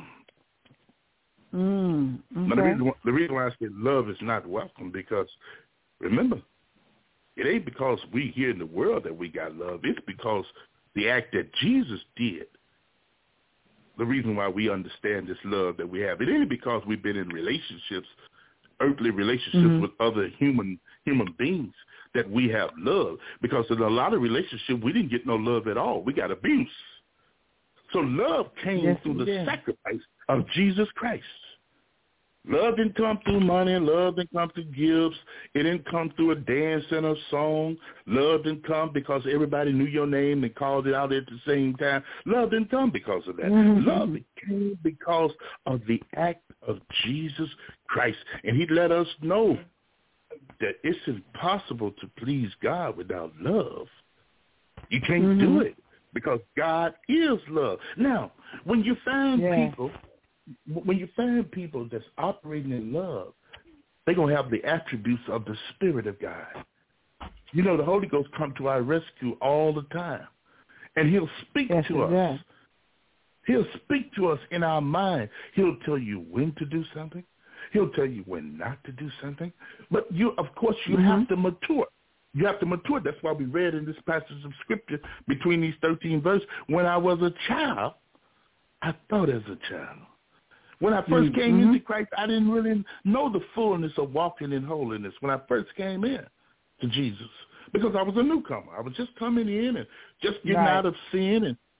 Mm, okay. Now, the, reason, the reason why I say love is not welcome, because remember, it ain't because we here in the world that we got love. It's because the act that Jesus did, the reason why we understand this love that we have. It ain't because we've been in relationships, earthly relationships mm-hmm. with other human human beings that we have love. Because in a lot of relationships, we didn't get no love at all. We got abuse. So love came yes, through the did. sacrifice of Jesus Christ. Love didn't come through money. Love didn't come through gifts. It didn't come through a dance and a song. Love didn't come because everybody knew your name and called it out at the same time. Love didn't come because of that. Mm-hmm. Love came because of the act of Jesus Christ. And he let us know that it's impossible to please God without love. You can't mm-hmm. do it because God is love. Now, when you find yeah. people... When you find people that's operating in love, they're going to have the attributes of the Spirit of God. You know, the Holy Ghost comes to our rescue all the time, and he'll speak yes, to us. Does. He'll speak to us in our mind. He'll tell you when to do something. He'll tell you when not to do something. But, you, of course, you mm-hmm. have to mature. You have to mature. That's why we read in this passage of Scripture between these thirteen verses, when I was a child, I thought as a child. When I first mm-hmm. came into Christ, I didn't really know the fullness of walking in holiness when I first came in to Jesus, because I was a newcomer. I was just coming in and just getting right. out of sin and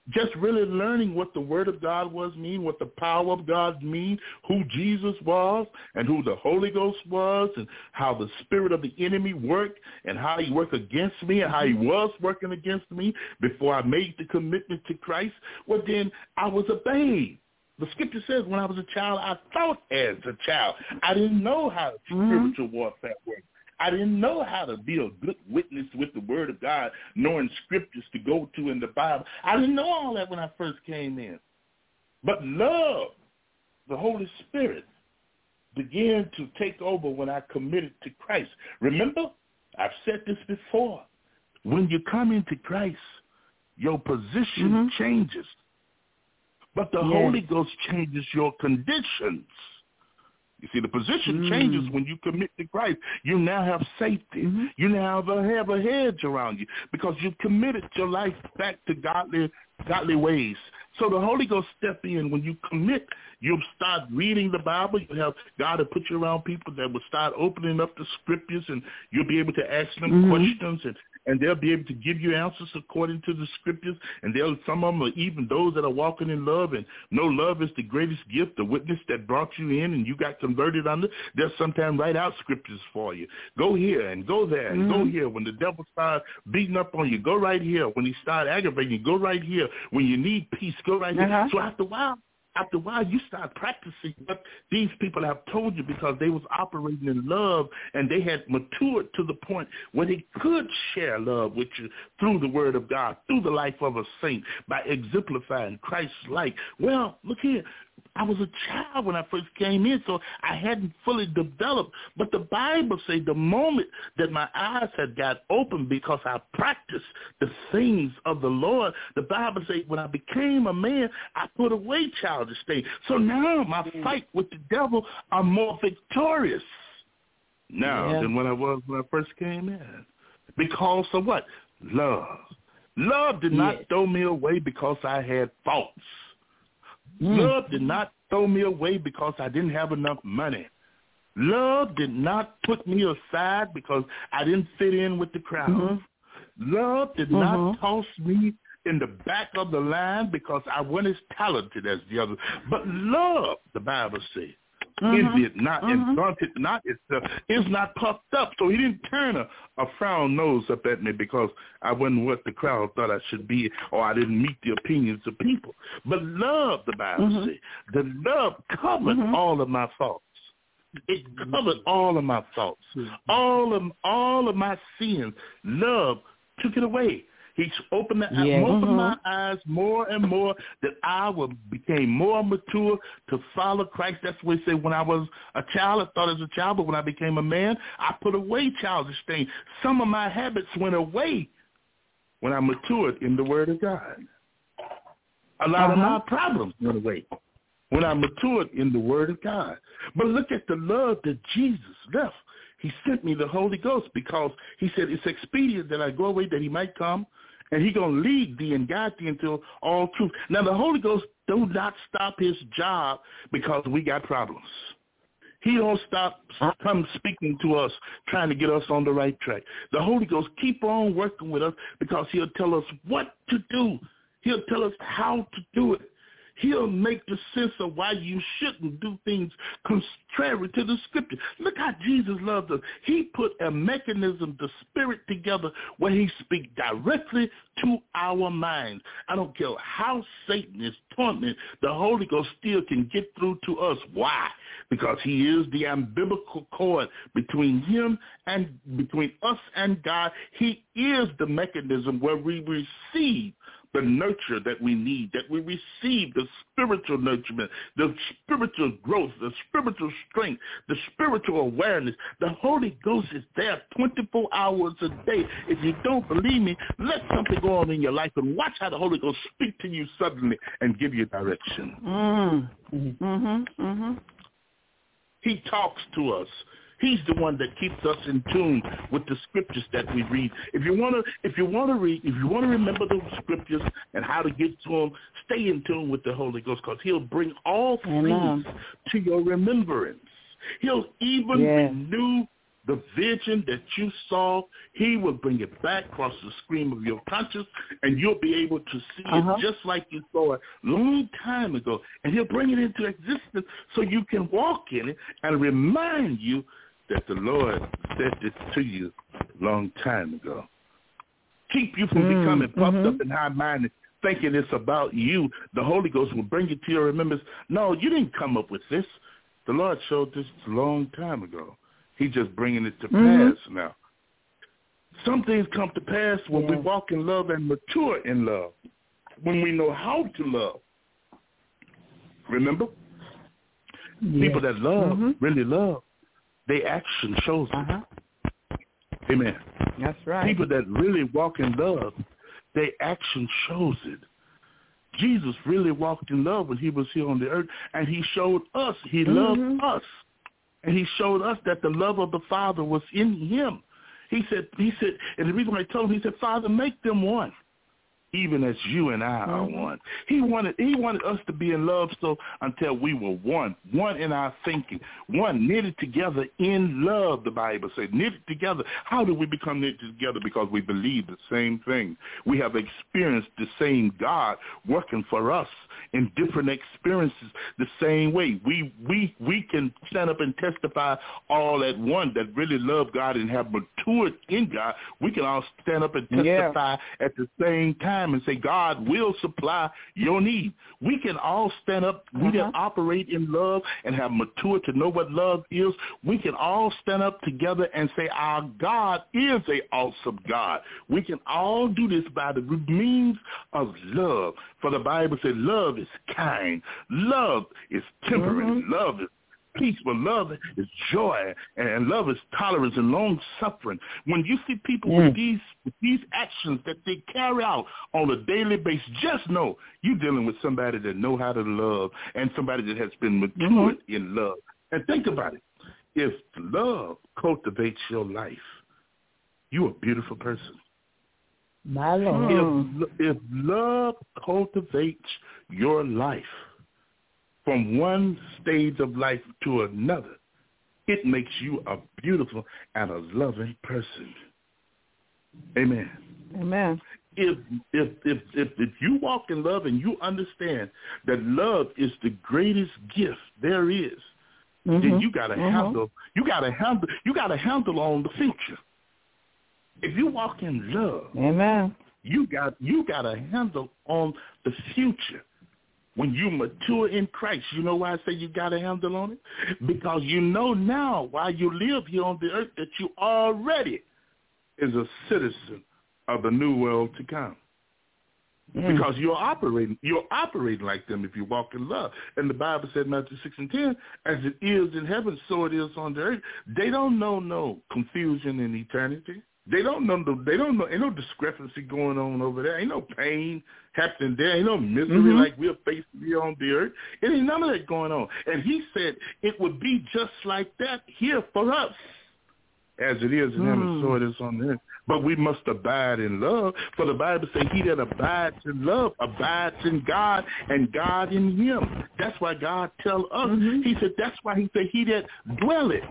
just really learning what the Word of God was mean, what the power of God mean, who Jesus was and who the Holy Ghost was, and how the spirit of the enemy worked and how he worked against me and how he was working against me before I made the commitment to Christ, well, then I was a babe. The scripture says when I was a child, I thought as a child. I didn't know how mm-hmm. spiritual warfare worked. I didn't know how to be a good witness with the Word of God, knowing scriptures to go to in the Bible. I didn't know all that when I first came in. But love, the Holy Spirit, began to take over when I committed to Christ. Remember, I've said this before. When you come into Christ, your position mm-hmm. changes. But the yes. Holy Ghost changes your conditions. You see, the position mm. changes when you commit to Christ. You now have safety. Mm-hmm. You now have a, have a hedge around you because you've committed your life back to godly godly ways. So the Holy Ghost step in. When you commit, you'll start reading the Bible. You'll have God to put you around people that will start opening up the scriptures, and you'll be able to ask them mm-hmm. questions, and, and they'll be able to give you answers according to the scriptures. And they'll, some of them are even those that are walking in love, and know love is the greatest gift, the witness that brought you in and you got converted under. They'll sometimes write out scriptures for you. Go here and go there and mm-hmm. go here. When the devil starts beating up on you, go right here. When he starts aggravating you, go right here. When you need peace, go right here. Uh-huh. So after a while, After a while, you start practicing what these people have told you because they was operating in love and they had matured to the point where they could share love with you through the Word of God, through the life of a saint, by exemplifying Christ's life. Well, look here. I was a child when I first came in, so I hadn't fully developed. But the Bible says the moment that my eyes had got open because I practiced the things of the Lord, the Bible says when I became a man, I put away childish things. So now my fight with the devil are more victorious now yeah. than when I was when I first came in. Because of what? Love. Love did not yes. throw me away because I had faults. Mm. Love did not throw me away because I didn't have enough money. Love did not put me aside because I didn't fit in with the crowd. Mm-hmm. Love did mm-hmm. not toss me in the back of the line because I wasn't as talented as the others. But love, the Bible says, mm-hmm. envied not mm-hmm. and vaunted not itself, is not puffed up. So he didn't turn a, a frown nose up at me because I wasn't what the crowd thought I should be, or I didn't meet the opinions of people. But love, the Bible mm-hmm. says, the love covered mm-hmm. all of my faults. It covered all of my faults, all of all of my sins. Love took it away. He opened, the, yeah. opened mm-hmm. my eyes more and more that I would became more mature to follow Christ. That's what he said. When I was a child, I thought as a child, but when I became a man, I put away childish things. Some of my habits went away when I matured in the Word of God. A lot uh-huh. of my problems went away when I matured in the Word of God. But look at the love that Jesus left. He sent me the Holy Ghost because he said it's expedient that I go away that he might come, and he's going to lead thee and guide thee into all truth. Now, the Holy Ghost do not stop his job because we got problems. He don't stop come speaking to us, trying to get us on the right track. The Holy Ghost keep on working with us because he'll tell us what to do. He'll tell us how to do it. He'll make the sense of why you shouldn't do things contrary to the scripture. Look how Jesus loved us. He put a mechanism, the Spirit together, where he speaks directly to our minds. I don't care how Satan is tormented, the Holy Ghost still can get through to us. Why? Because he is the umbilical cord between him and between us and God. He is the mechanism where we receive the nurture that we need, that we receive the spiritual nurturement, the spiritual growth, the spiritual strength, the spiritual awareness. The Holy Ghost is there twenty-four hours a day. If you don't believe me, let something go on in your life and watch how the Holy Ghost speak to you suddenly and give you direction. Mm. Mm-hmm. Mm-hmm. He talks to us. He's the one that keeps us in tune with the scriptures that we read. If you want to, if you want to read, if you want to remember those scriptures and how to get to them, stay in tune with the Holy Ghost, because he'll bring all things to your remembrance. He'll even yeah. renew The vision that you saw, he will bring it back across the screen of your conscience, and you'll be able to see uh-huh. it just like you saw it a long time ago. And he'll bring it into existence so you can walk in it and remind you that the Lord said this to you a long time ago. Keep you from mm, becoming puffed mm-hmm. up and high-minded, thinking it's about you. The Holy Ghost will bring it to your remembrance. No, you didn't come up with this. The Lord showed this a long time ago. He's just bringing it to mm-hmm. pass now. Some things come to pass when yeah. we walk in love and mature in love, when we know how to love. Remember? Yes. People that love, mm-hmm. really love, their action shows it. Uh-huh. Amen. That's right. People that really walk in love, their action shows it. Jesus really walked in love when he was here on the earth, and he showed us, he mm-hmm. loved us. And he showed us that the love of the Father was in him. He said, he said, and the reason why I told him, he said, Father, make them one, even as you and I are one. He wanted he wanted us to be in love so until we were one, one in our thinking, one knitted together in love, the Bible says, knitted together. How do we become knitted together? Because we believe the same thing. We have experienced the same God working for us in different experiences the same way. We we we can stand up and testify all at one that really love God and have matured in God. We can all stand up and testify yeah. at the same time and say, God will supply your need. We can all stand up. Uh-huh. We can operate in love and have matured to know what love is. We can all stand up together and say, our God is an awesome God. We can all do this by the means of love. For the Bible says love is kind. Love is temperate. Mm-hmm. Love is peaceful. Love is joy, and love is tolerance and long-suffering. When you see people mm. with these with these actions that they carry out on a daily basis, just know you're dealing with somebody that know how to love and somebody that has been matured mm-hmm. in love. And think about it. If love cultivates your life, you're a beautiful person. My Lord. If, if love cultivates your life, from one stage of life to another, it makes you a beautiful and a loving person. Amen. Amen. If if if if if you walk in love and you understand that love is the greatest gift there is, mm-hmm. then you gotta mm-hmm. handle you gotta handle you gotta handle on the future. If you walk in love, amen, you got you got a handle on the future. When you mature in Christ, you know why I say you got a handle on it? Because you know now while you live here on the earth that you already is a citizen of the new world to come. Mm. Because you're operating you're operating like them if you walk in love. And the Bible said in Matthew six and ten, as it is in heaven, so it is on the earth. They don't know no confusion in eternity. They don't know. They don't know. Ain't no discrepancy going on over there. Ain't no pain happening there. Ain't no misery mm-hmm. like we're faced here on the earth. It ain't none of that going on. And he said it would be just like that here for us, as it is in mm. heaven, so it is on the earth. But we must abide in love. For the Bible says, "He that abides in love abides in God, and God in him." That's why God tell us. Mm-hmm. He said that's why he said, "He that dwelleth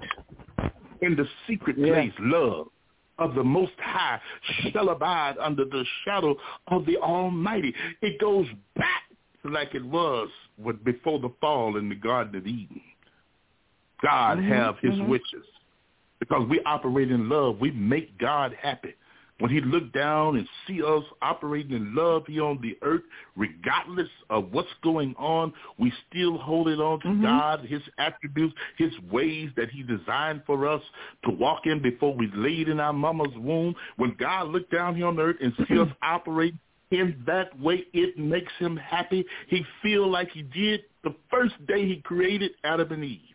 in the secret yeah. place, love of the Most High shall abide under the shadow of the Almighty." It goes back like it was before the fall in the Garden of Eden. God mm-hmm. have his mm-hmm. wishes. Because we operate in love, we make God happy. When he look down and see us operating in love here on the earth, regardless of what's going on, we still hold it on to mm-hmm. God, his attributes, his ways that he designed for us to walk in before we laid in our mama's womb. When God looked down here on the earth and see us operate in that way, it makes him happy. He feel like he did the first day he created Adam and Eve.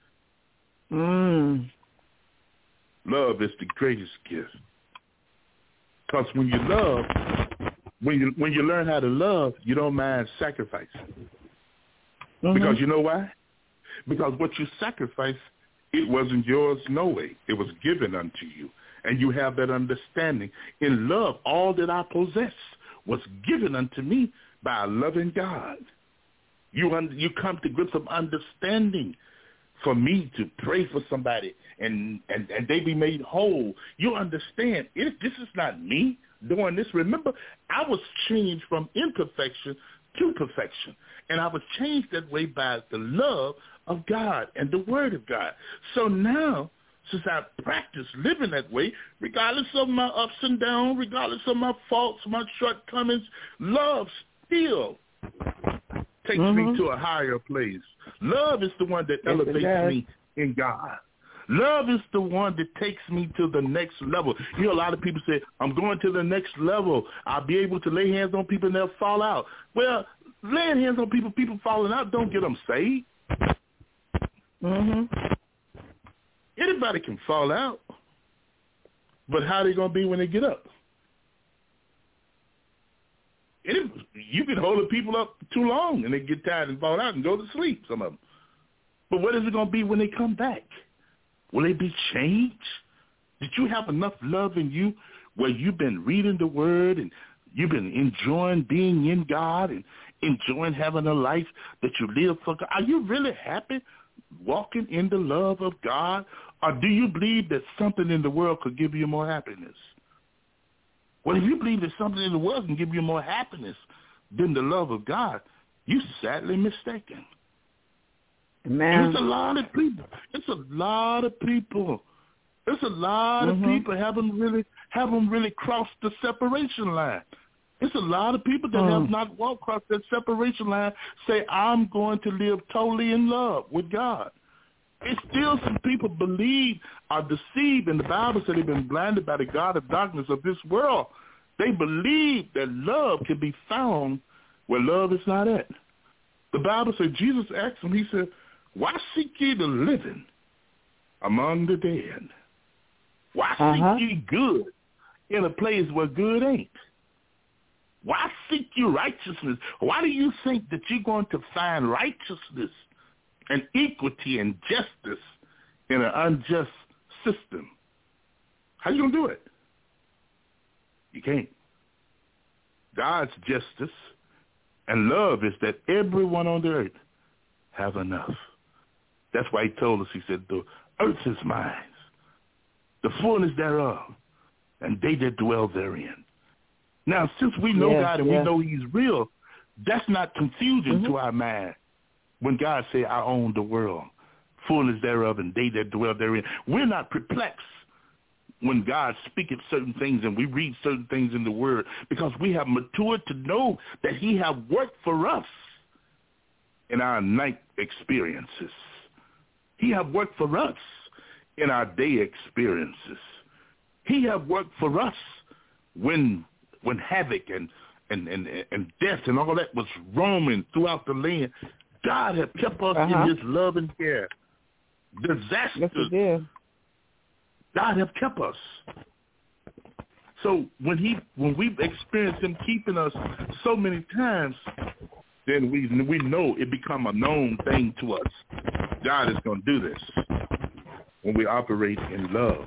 Mm. Love is the greatest gift. Because when you love, when you when you learn how to love, you don't mind sacrificing. Mm-hmm. Because you know why? Because what you sacrifice, it wasn't yours no way. It was given unto you. And you have that understanding. In love, all that I possess was given unto me by a loving God. You un- you come to grips of understanding for me to pray for somebody and, and, and they be made whole. You understand, it, this is not me doing this. Remember, I was changed from imperfection to perfection, and I was changed that way by the love of God and the Word of God. So now, since I practice living that way, regardless of my ups and downs, regardless of my faults, my shortcomings, love still takes mm-hmm. me to a higher place. Love is the one that yes, elevates me in God. Love is the one that takes me to the next level. You know, a lot of people say, I'm going to the next level. I'll be able to lay hands on people and they'll fall out. Well, laying hands on people, people falling out, don't get them saved. Mm-hmm. Anybody can fall out. But how are they going to be when they get up? It, you can hold the people up too long and they get tired and fall out and go to sleep, some of them. But what is it going to be when they come back? Will they be changed? Did you have enough love in you where you've been reading the Word and you've been enjoying being in God and enjoying having a life that you live for God? Are you really happy walking in the love of God? Or do you believe that something in the world could give you more happiness? Well, if you believe that something in the world can give you more happiness than the love of God, you're sadly mistaken. Man. It's a lot of people. It's a lot of people. It's a lot mm-hmm. of people haven't really haven't really crossed the separation line. It's a lot of people that mm. have not walked across that separation line say, I'm going to live totally in love with God. It's still some people believe, are deceived, and the Bible said they've been blinded by the God of darkness of this world. They believe that love can be found where love is not at. The Bible said, Jesus asked them, he said, why seek ye the living among the dead? Why uh-huh. seek ye good in a place where good ain't? Why seek you righteousness? Why do you think that you're going to find righteousness and equity and justice in an unjust system? How you going to do it? You can't. God's justice and love is that everyone on the earth have enough. That's why he told us, he said, the earth is mine, the fullness thereof, and they that dwell therein. Now, since we know yes, God and yes. we know he's real, that's not confusion mm-hmm. to our mind. When God say, I own the world, fullness thereof, and they that dwell therein, we're not perplexed when God speaketh certain things and we read certain things in the Word, because we have matured to know that he have worked for us in our night experiences. He have worked for us in our day experiences. He have worked for us when when havoc and, and, and, and death and all that was roaming throughout the land. God have kept us uh-huh. in his love and care. Disasters. Yes, he did. God have kept us. So when he when we've experienced him keeping us so many times, then we we know it become a known thing to us. God is going to do this when we operate in love.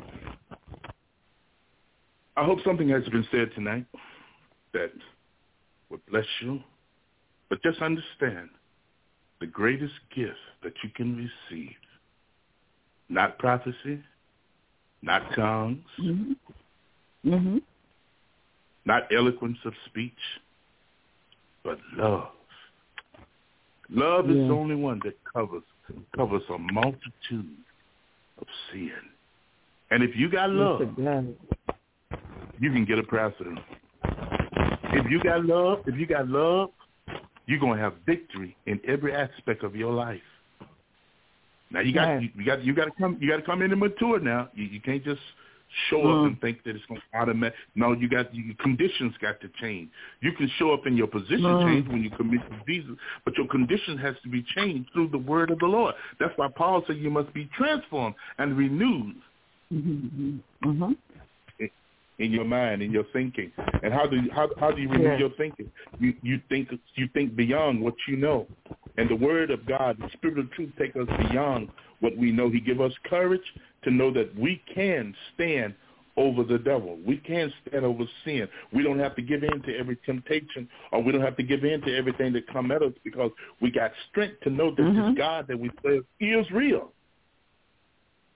I hope something has been said tonight that would bless you. But just understand, the greatest gift that you can receive, not prophecy, not tongues, mm-hmm. Mm-hmm. not eloquence of speech, but love. Love yeah. is the only one that covers covers a multitude of sin. And if you got love, you can get a president. If you got love, if you got love, you're gonna have victory in every aspect of your life. Now you got right. you, you got you got to come you got to come in and mature. Now you, you can't just show mm. up and think that it's going to automatic. No, you got your conditions got to change. You can show up in your position mm. change when you commit to Jesus, but your condition has to be changed through the word of the Lord. That's why Paul said you must be transformed and renewed mm-hmm. Mm-hmm. In, in your mind, in your thinking. And how do you, how how do you renew yeah. your thinking? You you think you think beyond what you know. And the word of God, the spirit of truth, take us beyond what we know. He give us courage to know that we can stand over the devil. We can stand over sin. We don't have to give in to every temptation, or we don't have to give in to everything that come at us, because we got strength to know that mm-hmm. this God that we serve is real.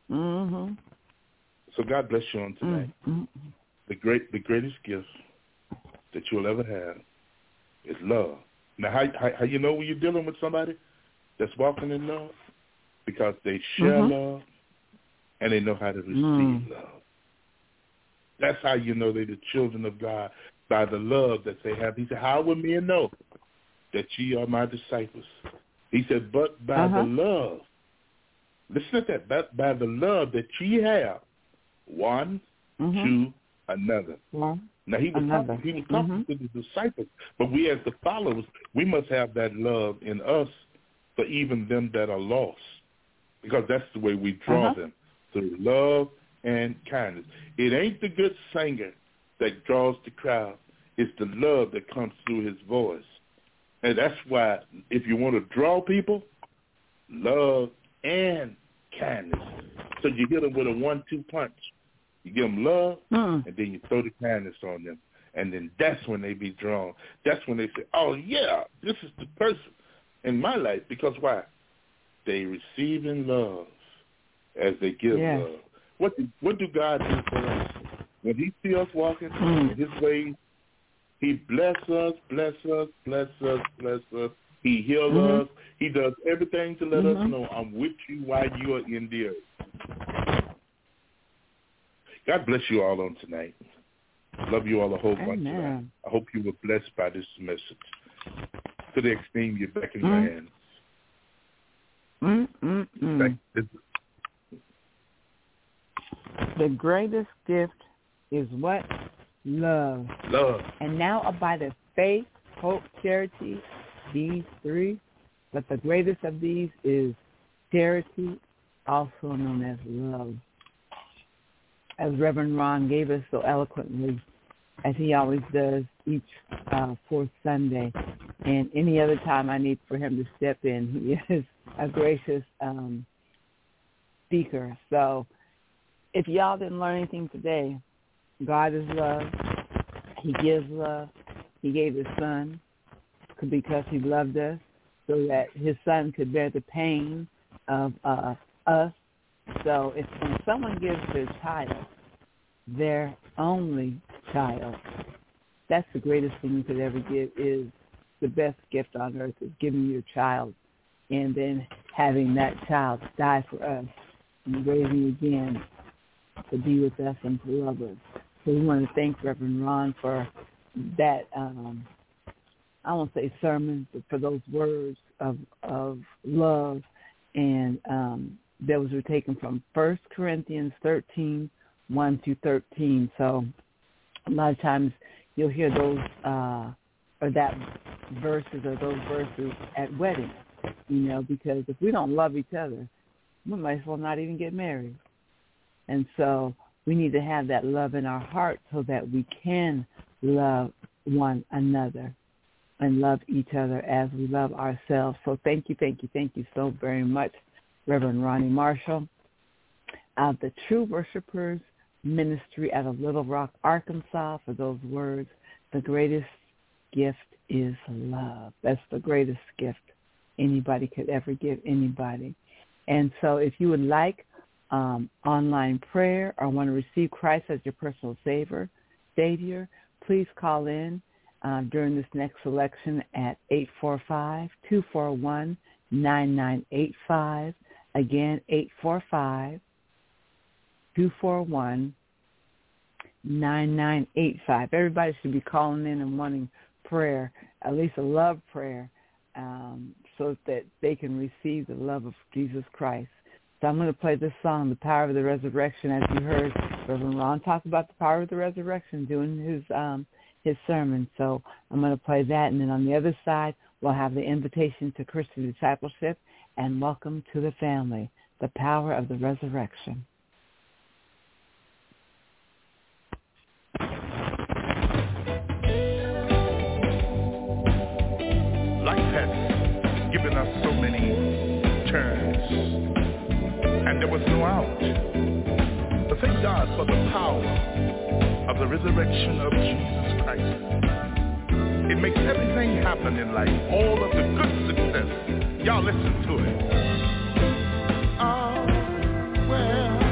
Mm-hmm. So God bless you on tonight. Mm-hmm. The great, the greatest gift that you'll ever have is love. Now, how, how, how you know when you're dealing with somebody that's walking in love? Because they share mm-hmm. love and they know how to receive mm. love. That's how you know they're the children of God, by the love that they have. He said, how will men know that ye are my disciples? He said, but by uh-huh. the love. Listen to that. By, by the love that ye have one mm-hmm. to another. Yeah. Now, he was another. talking, he was talking mm-hmm. to the disciples, but we as the followers, we must have that love in us for even them that are lost, because that's the way we draw uh-huh. them, through love and kindness. It ain't the good singer that draws the crowd. It's the love that comes through his voice. And that's why if you want to draw people, love and kindness. So you hit them with a one two punch. You give them love, mm. and then you throw the kindness on them. And then that's when they be drawn. That's when they say, oh, yeah, this is the person in my life. Because why? They receiving love as they give yeah. love. What do, what do God do for us? When he see us walking mm. in his ways, he bless us, bless us, bless us, bless us. He heals mm-hmm. us. He does everything to let mm-hmm. us know I'm with you while you are in the earth. God bless you all on tonight. Love you all a whole bunch. Amen. I hope you were blessed by this message. To the extreme, you're back in mm. your hands. Mm-mm-mm. The greatest gift is what? Love. Love. And now abideth faith, hope, charity, these three. But the greatest of these is charity, also known as love. As Reverend Ron gave us so eloquently, as he always does each uh, fourth Sunday. And any other time I need for him to step in, he is a gracious um, speaker. So if y'all didn't learn anything today, God is love. He gives love. He gave his son because he loved us, so that his son could bear the pain of uh, us. So if when someone gives their child, their only child, that's the greatest thing you could ever give. Is the best gift on earth is giving your child and then having that child die for us and raising again to be with us and to love us. So we want to thank Reverend Ron for that, um, I won't say sermon, but for those words of, of love. And um, those were taken from First Corinthians thirteen, one through thirteen. So a lot of times you'll hear those, uh, or that verses or those verses at weddings, you know, because if we don't love each other, we might as well not even get married. And so we need to have that love in our heart so that we can love one another and love each other as we love ourselves. So thank you, thank you, thank you so very much, Reverend Ronnie Marshall, of the True Worshipers Ministry out of Little Rock, Arkansas, for those words. The greatest gift is love. That's the greatest gift anybody could ever give anybody. And so if you would like um, online prayer or want to receive Christ as your personal savior, savior, please call in uh, during this next selection at eight four five, two four one, nine nine eight five. Again, eight four five, two four one, nine nine eight five. Everybody should be calling in and wanting prayer, at least a love prayer, um, so that they can receive the love of Jesus Christ. So I'm going to play this song, The Power of the Resurrection, as you heard Reverend Ron talk about the power of the resurrection during his um, his sermon. So I'm going to play that, and then on the other side, we'll have the invitation to Christian discipleship and welcome to the family, The Power of the Resurrection. Life has given us so many turns, and there was no out. But thank God for the power of the resurrection of Jesus Christ. It makes everything happen in life, all of the good success. Y'all listen to it. Oh, well.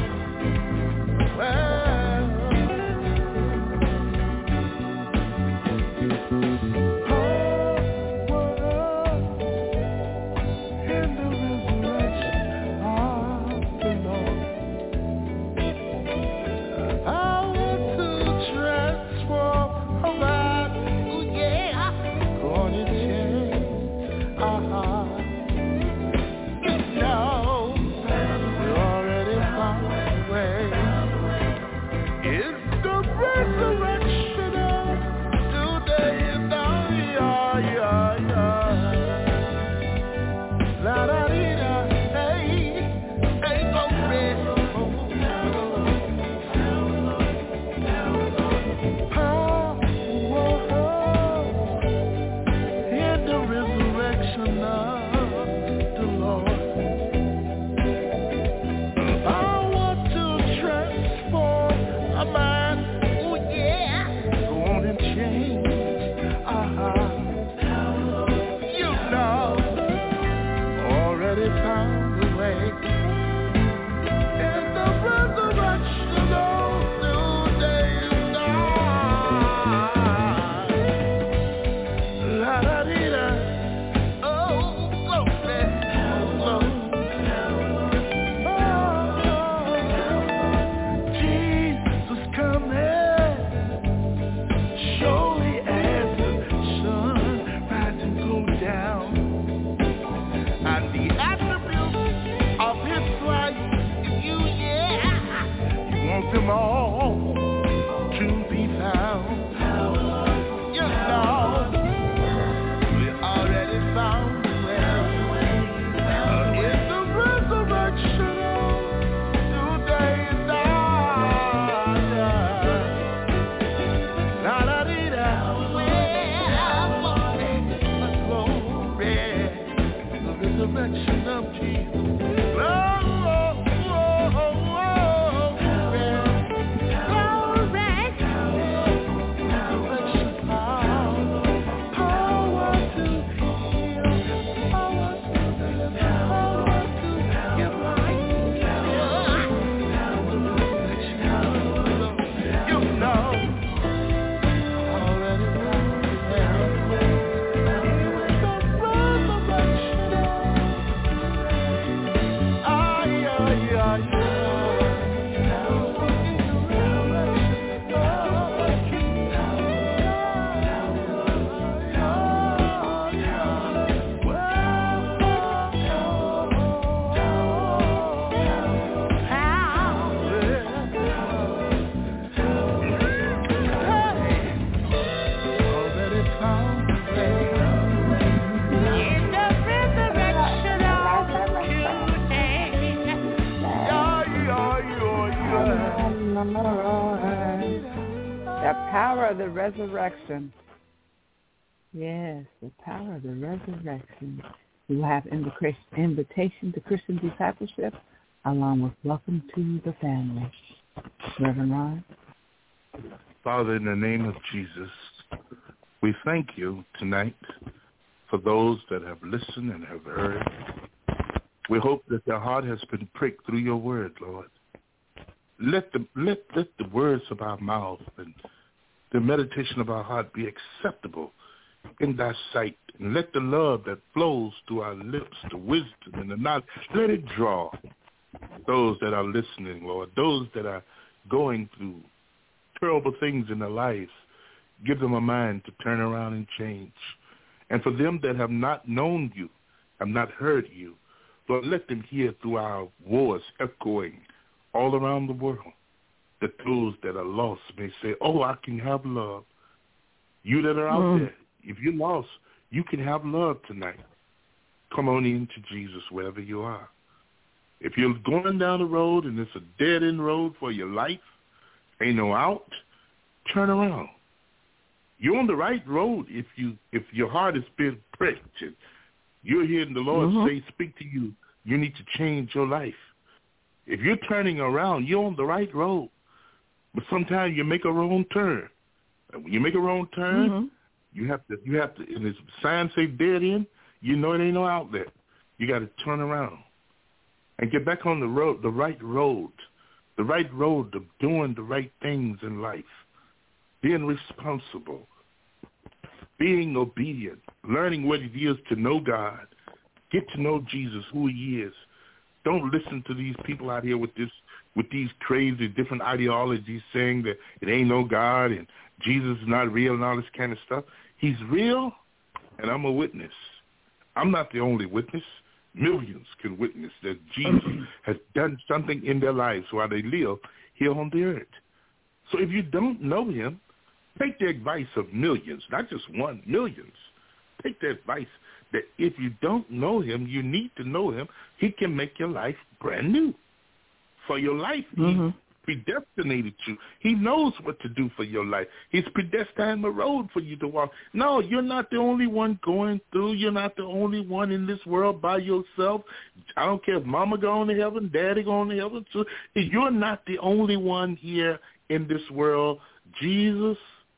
them all to be found. You know, we already found the way. Uh, in the resurrection, today is ours. La da dee da, glory, the resurrection of Jesus. Love. The power of the resurrection. Yes, the power of the resurrection. We will have invitation to Christian discipleship along with welcome to the family. Reverend Ron. Father, in the name of Jesus, we thank you tonight for those that have listened and have heard. We hope that their heart has been pricked through your word, Lord. Let the, let, let the words of our mouth and the meditation of our heart be acceptable in thy sight. And let the love that flows through our lips, the wisdom and the knowledge, let it draw those that are listening, Lord, those that are going through terrible things in their lives. Give them a mind to turn around and change. And for them that have not known you, have not heard you, Lord, let them hear through our voice echoing all around the world, that those that are lost may say, oh, I can have love. You that are out mm. there, if you're lost, you can have love tonight. Come on into Jesus wherever you are. If you're going down the road and it's a dead-end road for your life, ain't no out, turn around. You're on the right road if you if your heart has been pricked and you're hearing the Lord mm-hmm. say, speak to you, you need to change your life. If you're turning around, you're on the right road. But sometimes you make a wrong turn. And when you make a wrong turn, mm-hmm. you have to, you have to, and the sign say dead end, you know it ain't no out there. You got to turn around and get back on the road, the right road, the right road of doing the right things in life, being responsible, being obedient, learning what it is to know God, get to know Jesus, who he is. Don't listen to these people out here with this, with these crazy different ideologies saying that it ain't no God and Jesus is not real and all this kind of stuff. He's real, and I'm a witness. I'm not the only witness. Millions can witness that Jesus has done something in their lives while they live here on the earth. So if you don't know him, take the advice of millions, not just one, millions. Take the advice that if you don't know him, you need to know him. He can make your life brand new. For your life, mm-hmm. he predestinated you. He knows what to do for your life. He's predestined the road for you to walk. No, you're not the only one going through. You're not the only one in this world by yourself. I don't care if mama going to heaven, daddy going to heaven. So you're not the only one here in this world. Jesus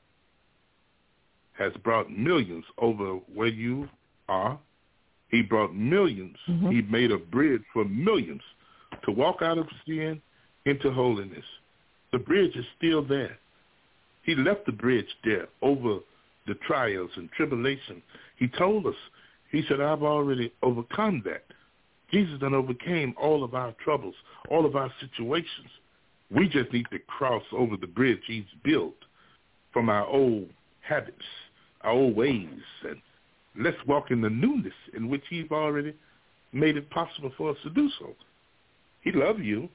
has brought millions over where you are. He brought millions. Mm-hmm. He made a bridge for millions to walk out of sin into holiness. The bridge is still there. He left the bridge there over the trials and tribulation. He told us, he said, I've already overcome that. Jesus done overcame all of our troubles, all of our situations. We just need to cross over the bridge he's built from our old habits, our old ways, and let's walk in the newness in which he's already made it possible for us to do so. He loves you.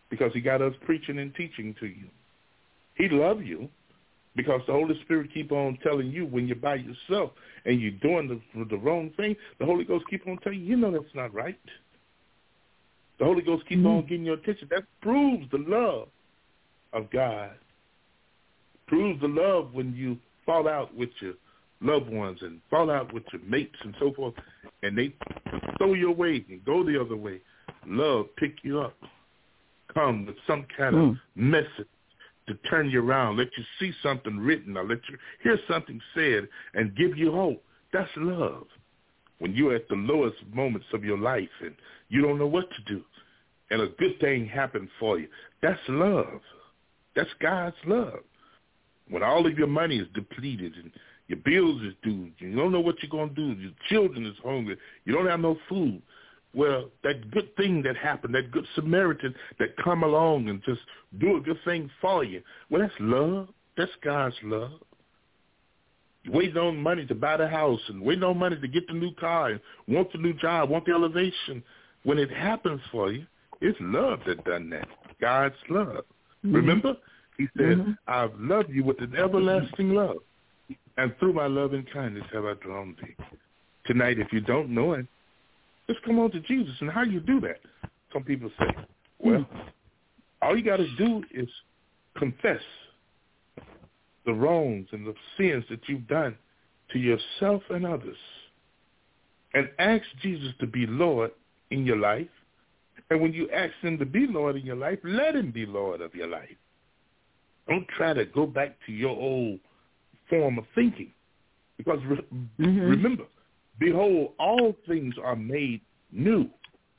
because he got us preaching and teaching to you. He loves you because the Holy Spirit keep on telling you when you're by yourself and you're doing the, the wrong thing, the Holy Ghost keep on telling you, you know that's not right. The Holy Ghost keep mm-hmm. on getting your attention. That proves the love of God. Proves the love when you fall out with your loved ones and fall out with your mates and so forth, and they throw you away and go the other way. Love pick you up, come with some kind mm. of message to turn you around, let you see something written or let you hear something said and give you hope. That's love. When you're at the lowest moments of your life and you don't know what to do and a good thing happened for you, that's love. That's God's love. When all of your money is depleted and your bills is due, you don't know what you're going to do, your children is hungry, you don't have no food, well, that good thing that happened, that good Samaritan that come along and just do a good thing for you, well, that's love. That's God's love. You're waiting on money to buy the house and waiting on money to get the new car and want the new job, want the elevation. When it happens for you, it's love that done that. God's love. Mm-hmm. Remember? He said, mm-hmm. I've loved you with an everlasting love, and through my love and kindness have I drawn thee. Tonight, if you don't know him, just come on to Jesus. And how do you do that? Some people say, well, mm-hmm. all you got to do is confess the wrongs and the sins that you've done to yourself and others, and ask Jesus to be Lord in your life. And when you ask him to be Lord in your life, let him be Lord of your life. Don't try to go back to your old form of thinking. Because re- mm-hmm. remember, behold, all things are made new.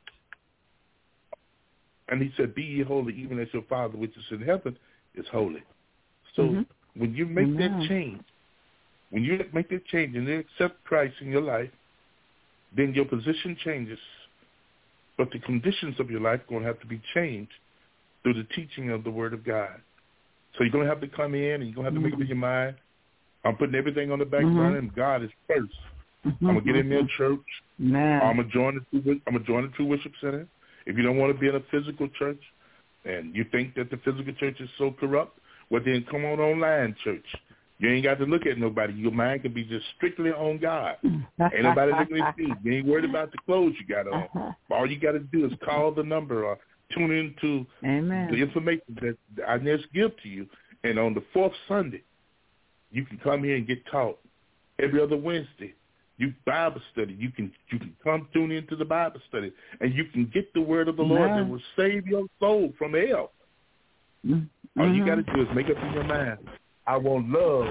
And he said, be ye holy even as your Father which is in heaven is holy. So mm-hmm. when you make mm-hmm. that change, when you make that change and you accept Christ in your life, then your position changes. But the conditions of your life are going to have to be changed through the teaching of the Word of God. So you're going to have to come in and you're going to have to make up your mind. I'm putting everything on the back mm-hmm. burner and God is first. Mm-hmm. I'm going to get in their church. Man. I'm going to join the True, I'm going to join the True Worship Center. If you don't want to be in a physical church and you think that the physical church is so corrupt, well, then come on online church. You ain't got to look at nobody. Your mind can be just strictly on God. Ain't nobody looking at you. You ain't worried about the clothes you got on. All you got to do is call the number or tune into Amen. The information that I just give to you. And on the fourth Sunday, you can come here and get taught. Every other Wednesday, you Bible study. You can you can come tune into the Bible study, and you can get the word of the Lord that will save your soul from hell. Mm-hmm. All you got to do is make up in your mind, I want love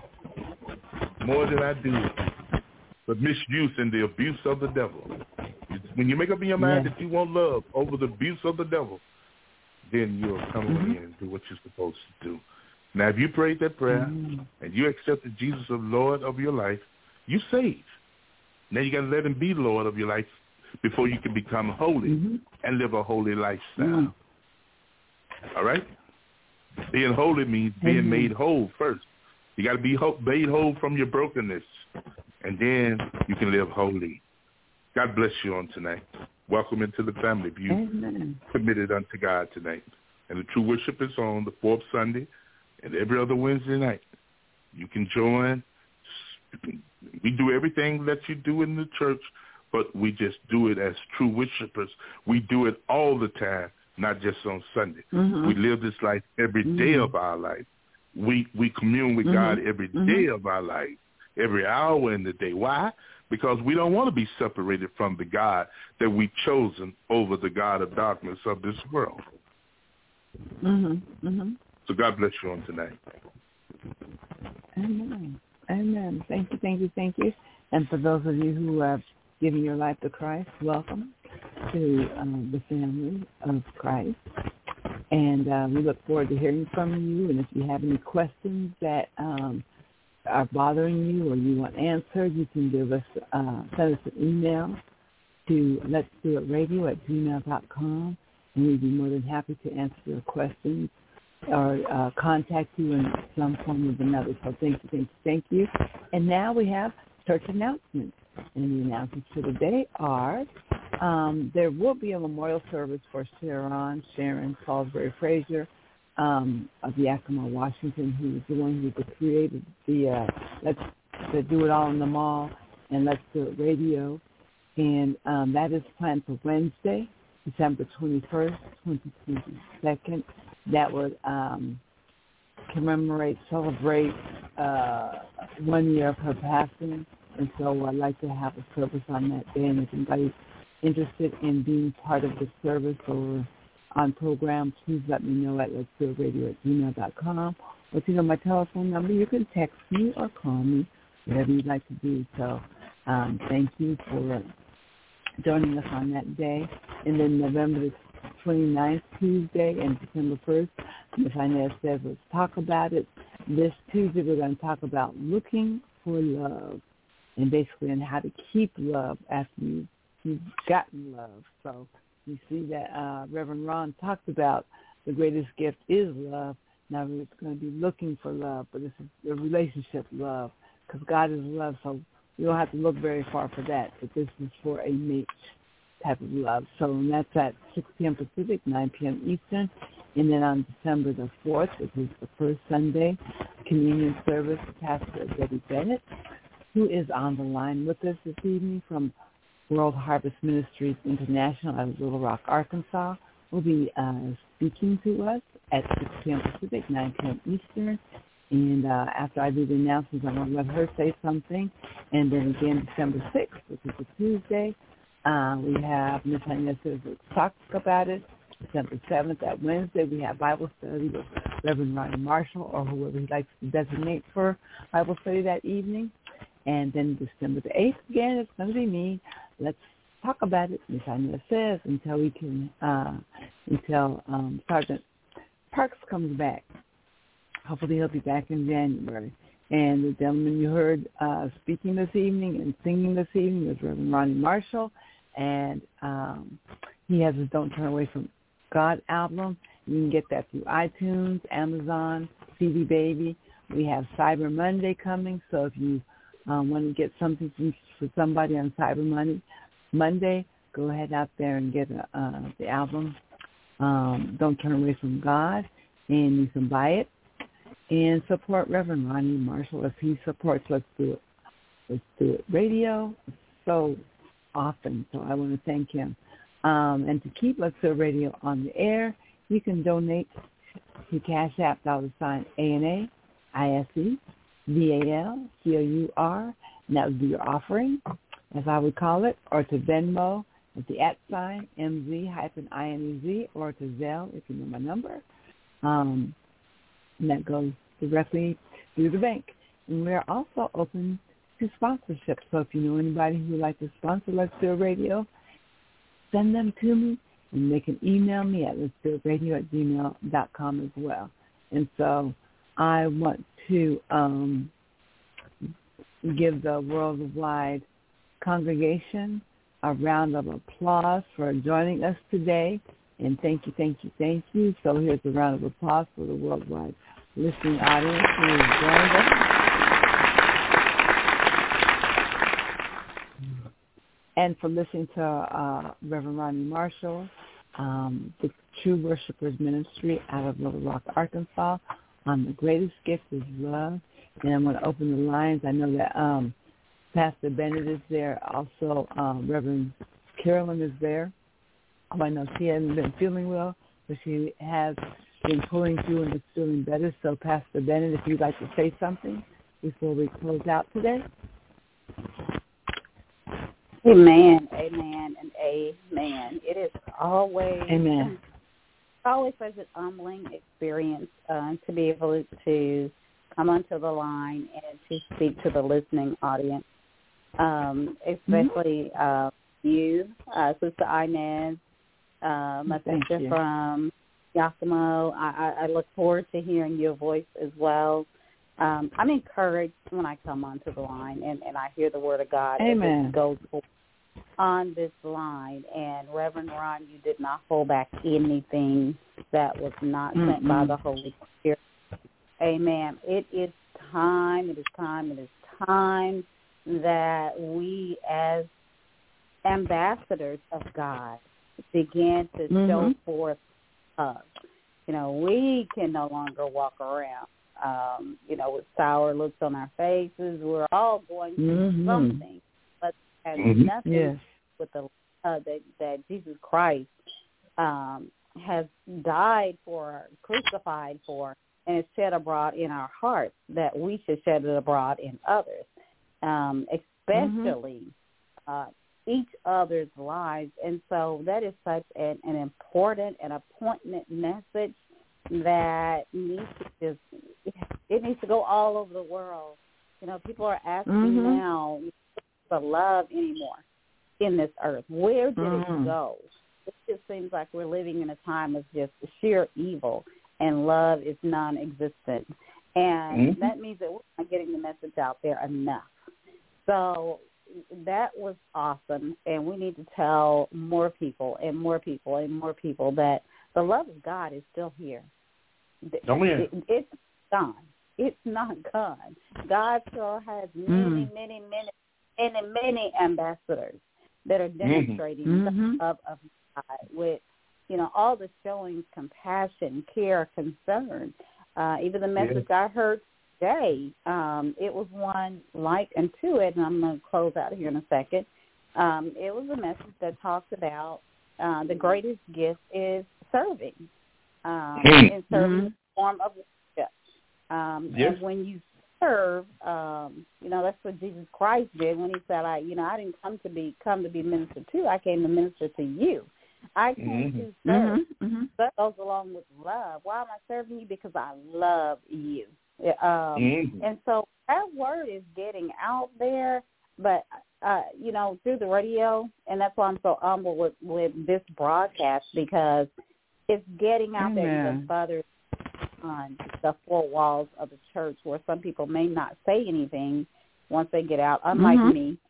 more than I do the misuse and the abuse of the devil. When you make up in your mind yeah. that you want love over the abuse of the devil, then you'll come mm-hmm. in and do what you're supposed to do. Now, if you prayed that prayer mm-hmm. and you accepted Jesus as Lord of your life, you saved. Now you got to let him be Lord of your life before you can become holy mm-hmm. and live a holy lifestyle. Mm-hmm. All right? Being holy means being mm-hmm. made whole first. You got to be ho- made whole from your brokenness, and then you can live holy. God bless you on tonight. Welcome into the family if you Amen. Committed unto God tonight. And the True Worship is on the fourth Sunday and every other Wednesday night. You can join. We do everything that you do in the church, but we just do it as true worshipers. We do it all the time, not just on Sunday. Mm-hmm. We live this life every mm-hmm. day of our life. We we commune with mm-hmm. God every mm-hmm. day of our life, every hour in the day. Why? Because we don't want to be separated from the God that we've chosen over the God of darkness of this world. Mm-hmm. Mm-hmm. So God bless you on tonight. Amen. Amen. Thank you, thank you, thank you. And for those of you who have given your life to Christ, welcome to um, the family of Christ. And uh, we look forward to hearing from you. And if you have any questions that um, are bothering you or you want answered, you can give us uh, send us an email to let's do it radio at gmail dot com, and we'd be more than happy to answer your questions or uh, contact you in some form or another. So thank you, thank you, thank you. And now we have church announcements. And the announcements for the day are um, there will be a memorial service for Sharon, Sharon Salisbury Frazier um, of Yakima, Washington, who was the one who created the uh, Let's the Do It All in the Mall and Let's Do It Radio. And um, that is planned for Wednesday, December twenty-first, twenty twenty-two. That would um, commemorate, celebrate uh, one year of her passing. And so I'd like to have a service on that day. And if anybody's interested in being part of the service or on program, please let me know at let's do it radio at gmail dot com. Or if you know my telephone number, you can text me or call me, whatever you'd like to do. So um, thank you for joining us on that day. And then November twenty-ninth, Tuesday, and December first, Miz Inez says, let's talk about it. This Tuesday, we're going to talk about looking for love and basically on how to keep love after you, you've gotten love. So you see that uh, Reverend Ron talked about the greatest gift is love. Now we're going to be looking for love, but this is a relationship love because God is love, so you don't have to look very far for that. But this is for a mate type of love. So and that's at six p.m. Pacific, nine p.m. Eastern. And then on December the fourth, which is the first Sunday, communion service, Pastor Debbie Bennett, who is on the line with us this evening from World Harvest Ministries International out of Little Rock, Arkansas, will be uh, speaking to us at six p.m. Pacific, nine p.m. Eastern. And uh, after I do the announcements, I'm going to let her say something. And then again, December sixth, which is a Tuesday, uh, we have Miz Inez talk about it. December seventh, that Wednesday, we have Bible study with Reverend Ronnie Marshall or whoever he likes to designate for Bible study that evening. And then December the eighth, again, it's going to be me. Let's talk about it, Miz Inez says, until we can, uh, until um, Sergeant Parks comes back. Hopefully he'll be back in January. And the gentleman you heard uh, speaking this evening and singing this evening was Reverend Ronnie Marshall. And um, he has his Don't Turn Away from God album. You can get that through iTunes, Amazon, C D Baby. We have Cyber Monday coming, so if you um, want to get something for somebody on Cyber Monday, Monday, go ahead out there and get uh, the album, um, Don't Turn Away from God, and you can buy it. And support Reverend Ronnie Marshall as he supports Let's Do It, Let's Do It Radio so often. So I want to thank him. Um, and to keep Let's Do It Radio on the air, you can donate to Cash App dollar sign A N A I S E V A L C O U R, and that would be your offering, as I would call it, or to Venmo at the at sign M Z hyphen I N E Z, or to Zelle if you know my number. Um, and that goes directly through the bank. And we're also open to sponsorship. So if you know anybody who would like to sponsor Let's Do It Radio, send them to me, and they can email me at let's do it radio at gmail dot com as well. And so I want to um, give the worldwide congregation a round of applause for joining us today. And thank you, thank you, thank you. So here's a round of applause for the worldwide listening audience who has joined us. And for listening to uh, Reverend Ronnie Marshall, um, the True Worshipers Ministry out of Little Rock, Arkansas, on The Greatest Gift is Love. And I'm going to open the lines. I know that um, Pastor Bennett is there. Also, um, Reverend Carolyn is there. Oh, I know she hasn't been feeling well, but she has been pulling through and is feeling better. So, Pastor Bennett, if you'd like to say something before we close out today. Amen, amen, and amen. It is always, amen. always such an humbling experience uh, to be able to come onto the line and to speak to the listening audience, um, especially mm-hmm. uh, you, uh, Sister Inez, uh, my Thank sister you. from Yakima. I, I, I look forward to hearing your voice as well. Um, I'm encouraged when I come onto the line and, and I hear the word of God. Amen. It goes on this line. And Reverend Ron, you did not hold back anything that was not mm-hmm. sent by the Holy Spirit. Amen. It is time, it is time, it is time that we as ambassadors of God begin to mm-hmm. show forth love. You know, we can no longer walk around, um, you know, with sour looks on our faces. We're all going through mm-hmm. something, but it has mm-hmm. nothing yes. with the uh, that, that Jesus Christ um, has died for, crucified for, and is shed abroad in our hearts, that we should shed it abroad in others, um, especially mm-hmm. uh, each other's lives. And so that is such an, an important and appointment message that needs to just, it needs to go all over the world. You know, people are asking mm-hmm. now for love anymore in this earth. Where did mm-hmm. it go? It just seems like we're living in a time of just sheer evil, and love is non-existent. And mm-hmm. that means that we're not getting the message out there enough. So that was awesome, and we need to tell more people and more people and more people that the love of God is still here. Oh, yeah. it, it's gone. It's not gone. God still has many, mm. many, many, many, many ambassadors that are demonstrating mm-hmm. the love of God with, you know, all the showing compassion, care, concern. Uh, even the message yeah. I heard today, um, it was one like unto it, and I'm going to close out here in a second. Um, it was a message that talked about uh, the greatest gift is serving, um, mm. and serving mm-hmm. is a form of worship. Um, yes. And when you serve, um, you know, that's what Jesus Christ did when he said, "I, you know, I didn't come to be come to be ministered to. I came to minister to you. I came mm-hmm. to serve." Mm-hmm. That goes along with love. Why am I serving you? Because I love you. Um, mm-hmm. And so that word is getting out there, but, uh, you know, through the radio, and that's why I'm so humble with, with this broadcast, because it's getting out Amen. there even further on the four walls of the church, where some people may not say anything once they get out, unlike mm-hmm. me.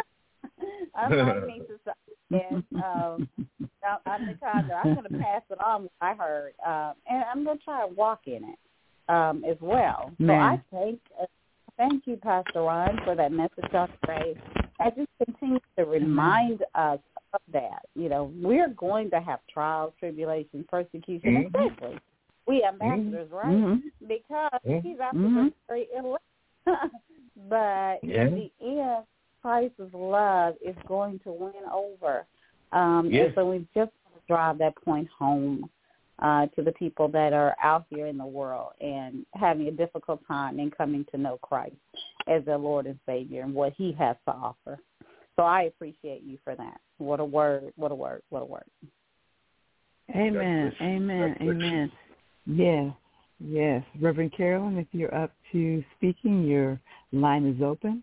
unlike me, sister. And um, I'm the kind of, I'm going to pass it on what I heard, uh, and I'm going to try to walk in it. Um, as well. So Man. I thank uh, thank you, Pastor Ron, for that message on today. I just continue to remind us of that. You know, we're going to have trials, tribulations, persecution, mm-hmm. especially we ambassadors, mm-hmm. right? Mm-hmm. Because mm-hmm. he's after mm-hmm. the very elect. But yeah. in the end, Christ's love is going to win over. Um, yes. And so we just want to drive that point home. Uh, to the people that are out here in the world and having a difficult time in coming to know Christ as their Lord and Savior and what he has to offer. So I appreciate you for that. What a word, what a word, what a word. Amen, amen, amen. Yes, yes. Reverend Carolyn, if you're up to speaking, your line is open.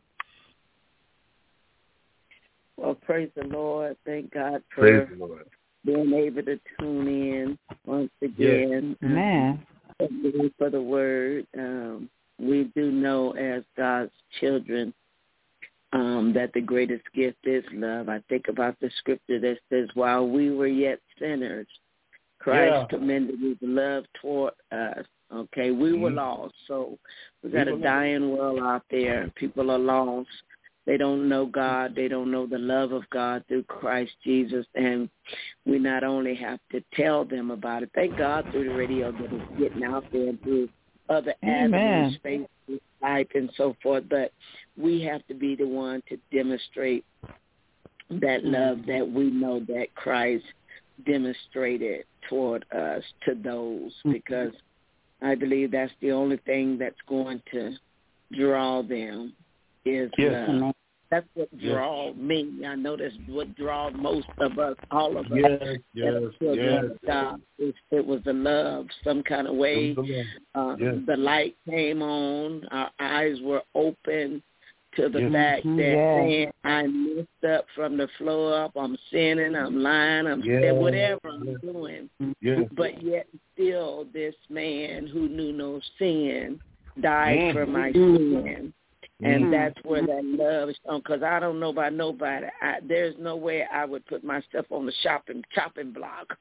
Well, praise the Lord. Thank God for praise the Lord. being able to tune in once again. Yes. Man. Thank you for the word. Um, we do know as God's children um, that the greatest gift is love. I think about the scripture that says, while we were yet sinners, Christ yeah. commended his love toward us. Okay, we mm-hmm. were lost. So we got we a dying world out there. People are lost. They don't know God. They don't know the love of God through Christ Jesus. And we not only have to tell them about it. Thank God through the radio that it's getting out there and through other avenues, Facebook, Skype, and so forth. But we have to be the one to demonstrate that love that we know that Christ demonstrated toward us to those, because I believe that's the only thing that's going to draw them. Is yes. uh, that's what draws yes. me. I know that's what draws most of us, all of us. Yes, yes, yes. God. It, it was the love, some kind of way. Uh, yes. The light came on. Our eyes were open to the yes. fact that yes. man, I messed up from the floor up. I'm sinning. I'm lying. I'm yes. whatever I'm yes. doing. Yes. But yet still, this man who knew no sin died yes. for my mm-hmm. sin. And mm-hmm. that's where that love is on, because I don't know about nobody. I, there's no way I would put myself on the shopping chopping block.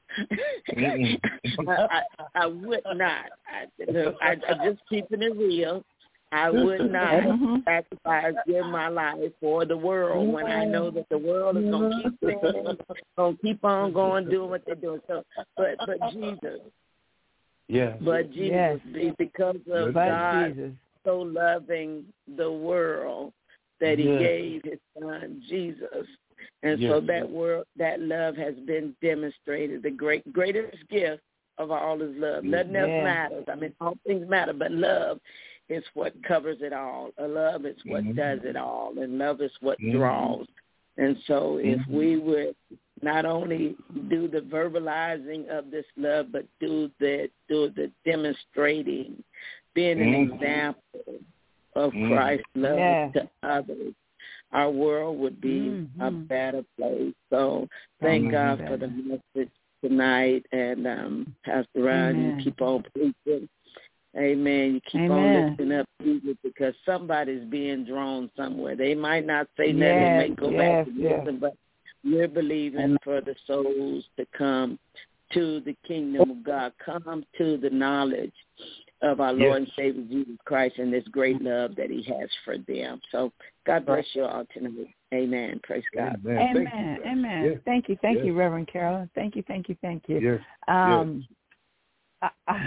mm-hmm. I, I, I would not. I, I, I just keeping it real. I would not sacrifice, give my life for the world when I know that the world is going to keep sinning, going to keep on going, doing what they're doing. So, but but Jesus, yeah, but Jesus, yes. because of but God Jesus. so loving the world that He yes. gave His Son Jesus, and yes. so that world, that love has been demonstrated. The great greatest gift of all is love. Nothing else yeah. matters. I mean, all things matter, but love is what covers it all. A love is what mm-hmm. does it all, and love is what mm-hmm. draws. And so if mm-hmm. we would not only do the verbalizing of this love, but do the do the demonstrating, being an mm-hmm. example of mm-hmm. Christ's love yeah. to others, our world would be mm-hmm. a better place. So thank oh, God for the message tonight, and um, Pastor Ron, Amen. you keep on preaching. Amen. You keep Amen. on lifting up Jesus, because somebody's being drawn somewhere. They might not say yes, nothing, they may go yes, back to yes. listen, but we're believing for the souls to come to the kingdom of God, come to the knowledge of our Lord yes. and Savior Jesus Christ and this great love that He has for them. So God bless you all tonight. Amen. Praise God. Amen. Amen. You, Amen. yes. Thank you. Thank yes. you, Reverend Carolyn. Thank you. Thank you. Thank you. Yes. Um, yes. I,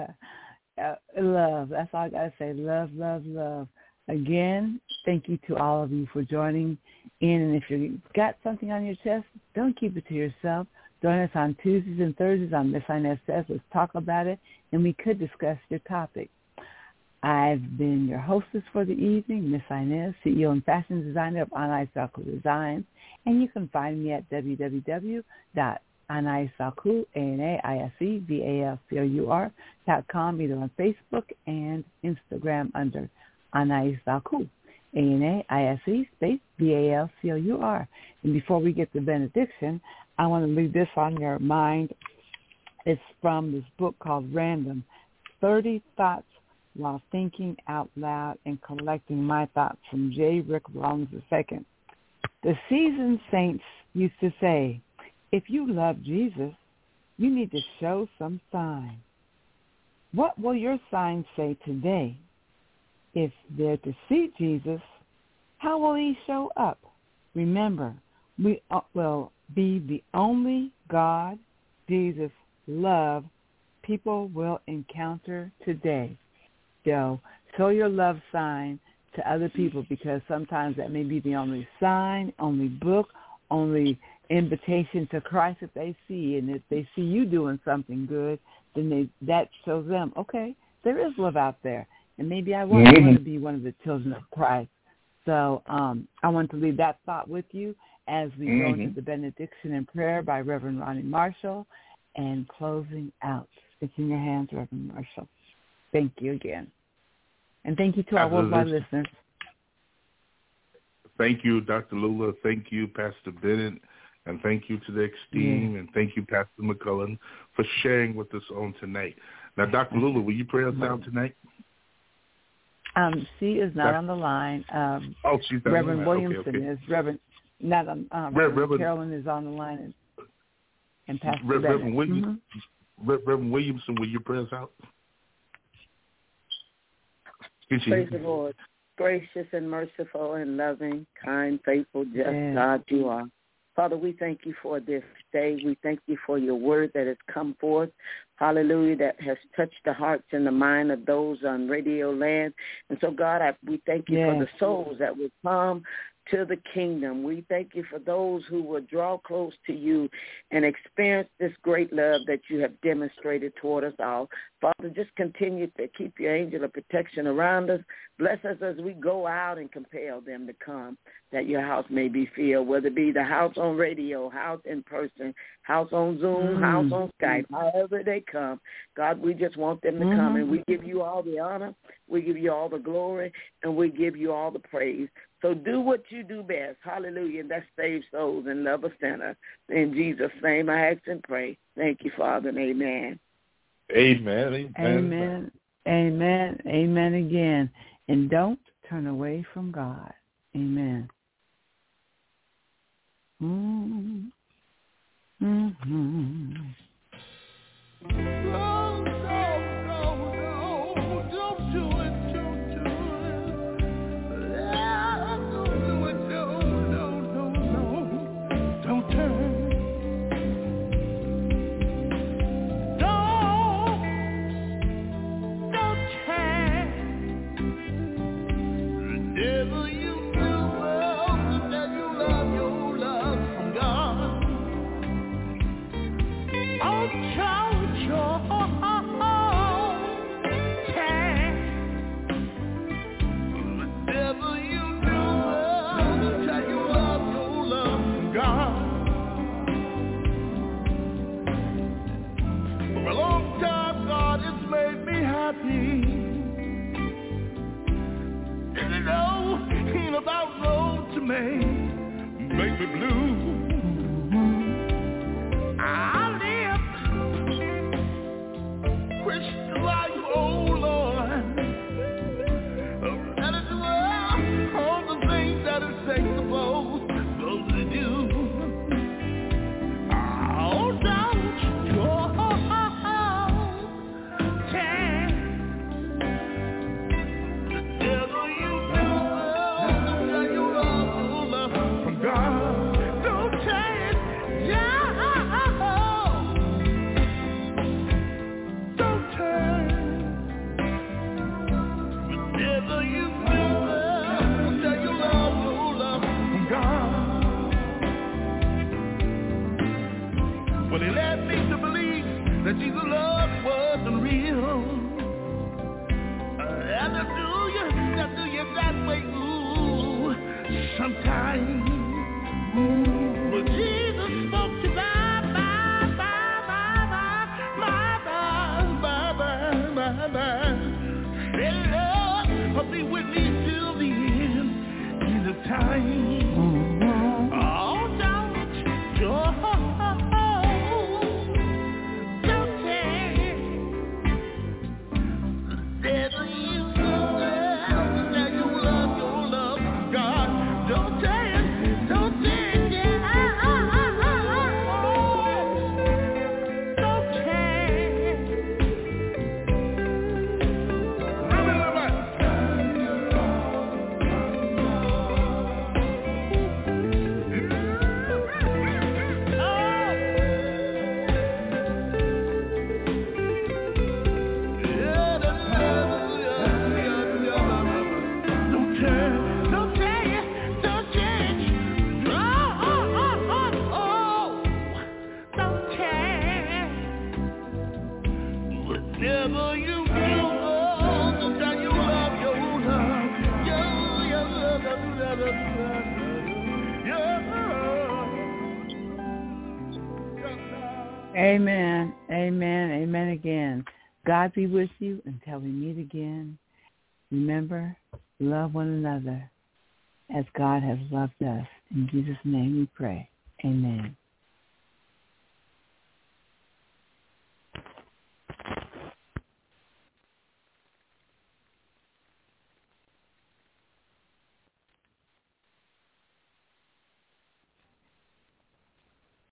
I, uh, love. That's all I got to say. Love, love, love. Again, thank you to all of you for joining in. And if you got something on your chest, don't keep it to yourself. Join us on Tuesdays and Thursdays on Miss Inez Says. Let's talk about it, and we could discuss your topic. I've been your hostess for the evening, Miss Inez, C E O and fashion designer of Anais Salku Designs, and you can find me at w w w dot anais salku, A N A I S E V A L C O U R, dot com, either on Facebook and Instagram under Anais Salku, A N A I S E space V A L C O U R. And before we get to benediction, I want to leave this on your mind. It's from this book called Random, thirty Thoughts While Thinking Out Loud and Collecting My Thoughts, from J. Rick Rollins the Second. The seasoned saints used to say, if you love Jesus, you need to show some sign. What will your sign say today? If they're to see Jesus, how will He show up? Remember, we will be the only God, Jesus, love people will encounter today. So show your love sign to other people, because sometimes that may be the only sign, only book, only invitation to Christ that they see. And if they see you doing something good, then they, that shows them, okay, there is love out there. And maybe I want, mm-hmm. want to be one of the children of Christ. So um, I want to leave that thought with you as we mm-hmm. go into the benediction and prayer by Reverend Ronnie Marshall and closing out. It's in your hands, Reverend Marshall. Thank you again. And thank you to our worldwide listeners. Thank you, Doctor Lula. Thank you, Pastor Bennett. And thank you to the team. Yeah. And thank you, Pastor McCullen, for sharing with us on tonight. Now, Doctor Lula, will you pray us out tonight? Um, she is not That's, on the line. Um, oh, she's not Reverend on the line. Williamson okay, okay. is. Reverend, not on, uh, Reverend, Reverend Carolyn is on the line. And, and Pastor Re- Bennett. Reverend, Williams, mm-hmm. Re- Reverend Williamson, will you pray us out? Praise the Lord. Gracious and merciful and loving, kind, faithful, just yeah. God you are. Father, we thank you for this day. We thank you for your word that has come forth. Hallelujah, that has touched the hearts and the mind of those on Radio Land. And so, God, I, we thank you yeah. for the souls that will come to the kingdom. We thank you for those who will draw close to you and experience this great love that you have demonstrated toward us all. Father, just continue to keep your angel of protection around us. Bless us as we go out and compel them to come, that your house may be filled, whether it be the house on radio, house in person, house on Zoom, mm. house on Skype, however they come. God, we just want them to mm-hmm. come, and we give you all the honor, we give you all the glory, and we give you all the praise. So do what you do best. Hallelujah. And that's save souls and love a sinner. In Jesus' name I ask and pray. Thank you, Father, and amen. Amen. Amen. Amen. Amen. Amen again. And don't turn away from God. Amen. Mm-hmm. Mm-hmm. No, no, no, no. Don't do it. Don't do it. happy. And you know, ain't about road to make, make me blue. I live Christian life, oh Lord. And it's all the things that it takes supposed, supposed to do. Oh, don't you take the devil you love, that you love from God. Don't take, yeah. Don't take the devil you love, that you love, love from God. Well, he led me to believe that Jesus' love wasn't real. Uh, and that do you, that do you that way, ooh, sometimes. But Jesus spoke to bye, bye, bye, bye, bye, bye, bye, bye, bye, bye. Said, Lord, I'll be with me till the end, end of time. Oh, don't you, don't take the devil you love, that you love your love, God. Don't take, don't take, yeah. Don't take. Remember, Amen, amen, amen again. God be with you until we meet again. Remember, love one another as God has loved us. In Jesus' name we pray. Amen.